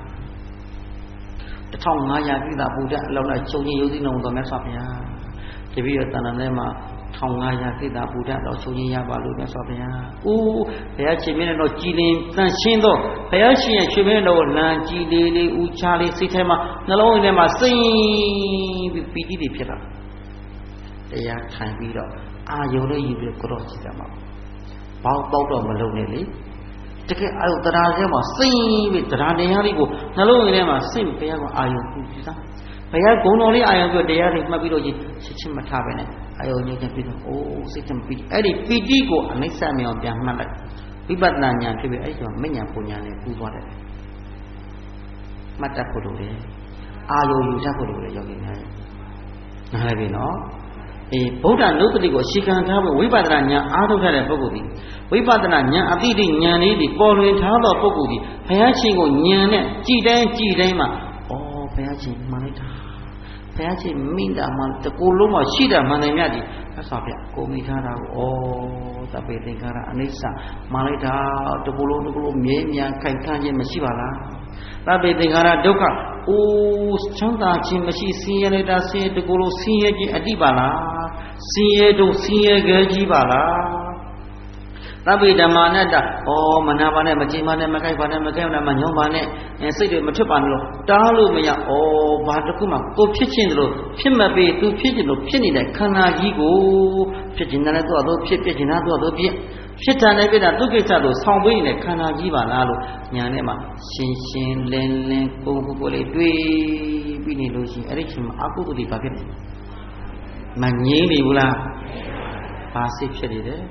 1500ပြည့်တာဘုရားအလောင်းနဲ့ချုပ်ချင်းရုပ်သိတော်မူပါမယ်ဆောဘုရားတပြည့်တော့တဏ္ဍာထဲမှာ1500ပြည့်တာဘုရားတော့ချုပ်ချင်းရပါလို့မယ်ဆောဘုရားဘုရားရှင်မျက်နှာတော့ကြည်လင်တန်ရှင်းတော့ဘုရားရှင်ရဲ့ရှင်မျက်နှာတော့လမ်းကြည်လေးဦးချလေးစိတ်ထဲမှာနှလုံးထဲမှာစိတ်ပြီးပီတိတွေဖြစ်လာတရားထိုင်ပြီးတော့အာယုံလေးယူပြီးကြော့ကြည့်ကြမှာဘောက်ပေါက်တော့မလုံးနဲ့လေတကယ်အာယုတရားထဲမှာစိတ်ပြီးတရားတရားလေးကိုနှလုံးထဲမှာစိတ်ဘုရားကအာယုပြုကြည့်တာဘုရားဂုဏ်တော်လေးအာယုပြုတရားတွေမှတ်ပြီးတော့ချက်ချင်းမထားပဲနဲ့အာယုညှိပြီးတော့စိတ်ချပီတိအဲ့ဒီပီတိကိုအနိစ္စမြောင်ပြန်မှတ်လိုက်ဝိပဿနာဉာဏ်ဖြစ်ပြီးအဲ့ဒီမှာမဉဏ်ပူဉာဏ်နဲ့ပူသွားတယ်မှတ်တတ်ဖို့လိုတယ်အာယုယူတတ်ဖို့လိုတယ်ယောဂီများနားလည်ပြီနော်ဗုဒ္ဓနုတ္တိကိုရှေခံထားဖို့ဝိပဿနာဉာဏ်အားထုတ်တဲ့ပုဂ္ဂိုလ်ဒီဝိပဿနာဉာဏ်အတိတိဉာဏ်လေးဒီပေါ်လွင်ထားသောပုဂ္ဂိုလ်ဒီဘုရားရှင်ကိုဉာဏ်နဲ့ကြည်တိုင်းမှာဘုရားရှင်မှန်လိုက်တာဘုရားရှင်မိတာမှတကူလုံးမှာရှိတာမှန်တယ်မြတ်ဒီဆက်စွာဗျကိုမိထားတာကိုသဗ္ဗေသင်္ခါရအနိစ္စမှန်လိုက်တာတကူလုံးမြဲမြံခိုင်ခန့်ခြင်းမရှိပါလားသဗ္ဗေသင်္ခါရဒုက္ခချမ်းသာခြင်းမရှိဆင်းရဲလိုက်တာဆင်းရဲတကူလုံးဆင်းရဲခြင်းအတိပါလားဆင်းရဲတို့ဆင်းရဲကြကြီးပါလားသဗ္ဗေဓမ္မာနတ္တမနာပါနဲ့မကြည်ပါနဲ့မခိုက်ပါနဲ့မခဲပါနဲ့မညောင်းပါနဲ့စိတ်တွေမထွက်ပါနဲ့လို့တားလို့မရဘာတစ်ခုမှကိုဖြစ်ခြင်းတို့ဖြစ်မပေသူဖြစ်ခြင်းတို့ဖြစ်နေတဲ့ခန္ဓာကြီးကိုဖြစ်ခြင်းနဲ့သူ့အသောဖြစ်ခြင်းနဲ့သူ့အသောဖြစ်တာနဲ့ပြတာသူကိစ္စတို့ဆောင်းပေးနေတဲ့ခန္ဓာကြီးပါလားလို့ညာနဲ့မှရှင်းလင်းကိုလေးတွေးပြီးနေလို့ရှိရင်အဲ့ဒီချိန်မှာအကုသိုလ်တွေဘာဖြစ်လဲမငြိမ့်နေဘူးလားဘာစိတ်ဖြစ်နေတယ်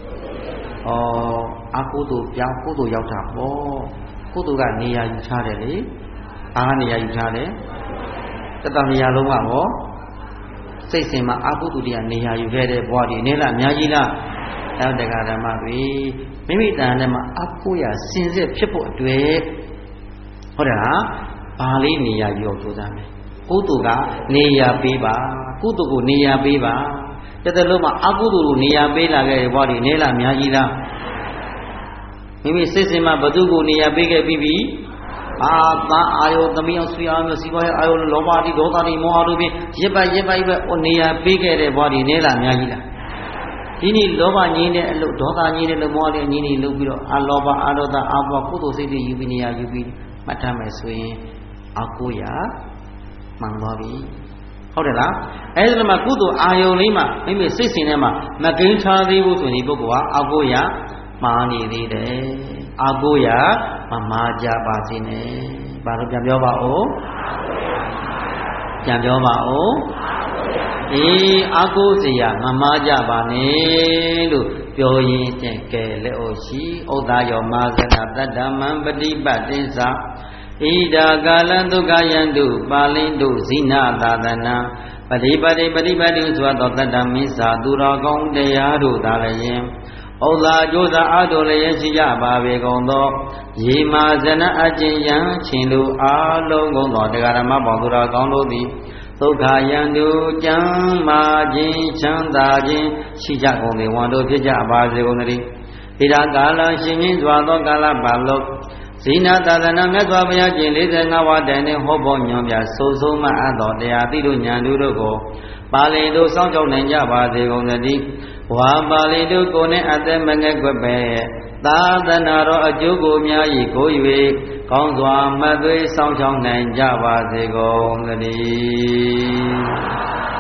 အကုသိုလ်ပြောင်းကုသိုလ်ရောက်တာပေါ့ကုသိုလ်ကနေရာယူထားတယ်လေဘာကနေရာယူထားတယ်တတနေရာလုံးကပေါ့စိတ်စင်မှာအကုသိုလ်တွေကနေရာယူခဲ့တဲ့ဘဝဒီနည်းလားအများကြီးလားအဲ့တရားဓမ္မတွေမိမိတန်ထဲမှာအကုရာစင်စစ်ဖြစ်ဖို့အတွက်ဘုရားရှင်ကိုဉာဏ်နဲ့ကြည်တိုင်းကြည်တိုင်းမှာဘုရားရှင်ဟုတ်တယ်လားဘာလေးနေရာယူကြိုးစားမယ်ကုသိုလ်ကနေရာပေးပါကုသိုလ်ကိုနေရာပေးပါတသက်လုံးမှာအကုသိုလ်ကိုနေရာပေးလာခဲ့ဘောဒီနေလားအများကြီးလားမိမိစိတ်စဉ်မှာဘသူကိုနေရာပေးခဲ့ပြီးပြီသားအာယုသမီးအောင်ဆွေအောင်စီပွားရေးအာယုလောဘတိဒေါသတိမောဟတို့ဖြင့်ရစ်ပိုက်နေရာပေးခဲ့တဲ့ဘောဒီနေလားအများကြီးလားဒီနေ့လောဘငြိမ်းတဲ့အလုပ်ဒေါသငြိမ်းတဲ့လို့မောဟတဲ့ငြိမ်းနေလုပ်ပြီးတော့အလောဘအာဒေါသအာဘောကုသိုလ်စိတ်တွေယူပြီးနေရာယူပြီးမှတ်ထားမယ်ဆိုရင်အကုရာမှန်သွားပြီဟုတ်တယ်လားအဲဒီမှာကုသိုလ်အာယုံလေးမှာမိမိစိတ်စဉ်ထဲမှာမကိန်းထားသေးဘူးဆိုရင်ဒီပုဂ္ဂိုလ်ကအကုရာမှားနေသေးတယ်အကုရာမမှားကြပါစေနဲ့ဘာလို့ပြန်ပြောပါဦးပြန်ပြောပါဦးအကုစရာမမှားကြပါနဲ့လို့ပြောရင်းတဲ့ကဲလက်အိုရှိဥဒ္ဒါယောမာဇနာတတ္တမံပฏิပတ်တိသဣဒာကာလံဒုက္ခယန္တုပါဠိတုဇိနာသာသနာပฏิပတ်တိဆိုသောတတ္တမစ္ဆာသူတော်ကောင်းတရားတို့သာလည်းဥဒ္ဒါကြိုးစားအားထုတ်လျက်ရှိကြပါပေကုန်သောယေမာဇနအကျဉ်ယံချင်းတို့အားလုံးကုန်သောတရားဓမ္မပေါင်းသူတော်ကောင်းတို့သည်ဒုက္ခယန္တုကျမ်းမာခြင်းချမ်းသာခြင်းရှိကြကုန်သည်ဝန်တို့ဖြစ်ကြပါစေကုန်သတည်းဣဒာကာလရှင်မြင့်စွာသောကာလပတ်လုံးဇိနာသာသနာမြတ်စွာဘုရားကျင့်45ဝါတိုင်နှင့်ဟောပေါ်ညွှန်ပြဆိုဆုံးမအပ်သောတရားသိတို့ဉာဏ်တို့ကိုပါဠိတို့စောင့်ကြောက်နိုင်ကြပါစေကုန်သတည်းဝါပါဠိတို့ကိုယ်နှင့်အသက်မငယ်ကွက်ပဲသာသနာတော်အကျိုးကိုများ၏ကို၍ကောင်းစွာမှတ်သွေးစောင့်ရှောက်နိုင်ကြပါစေကုန်သတည်း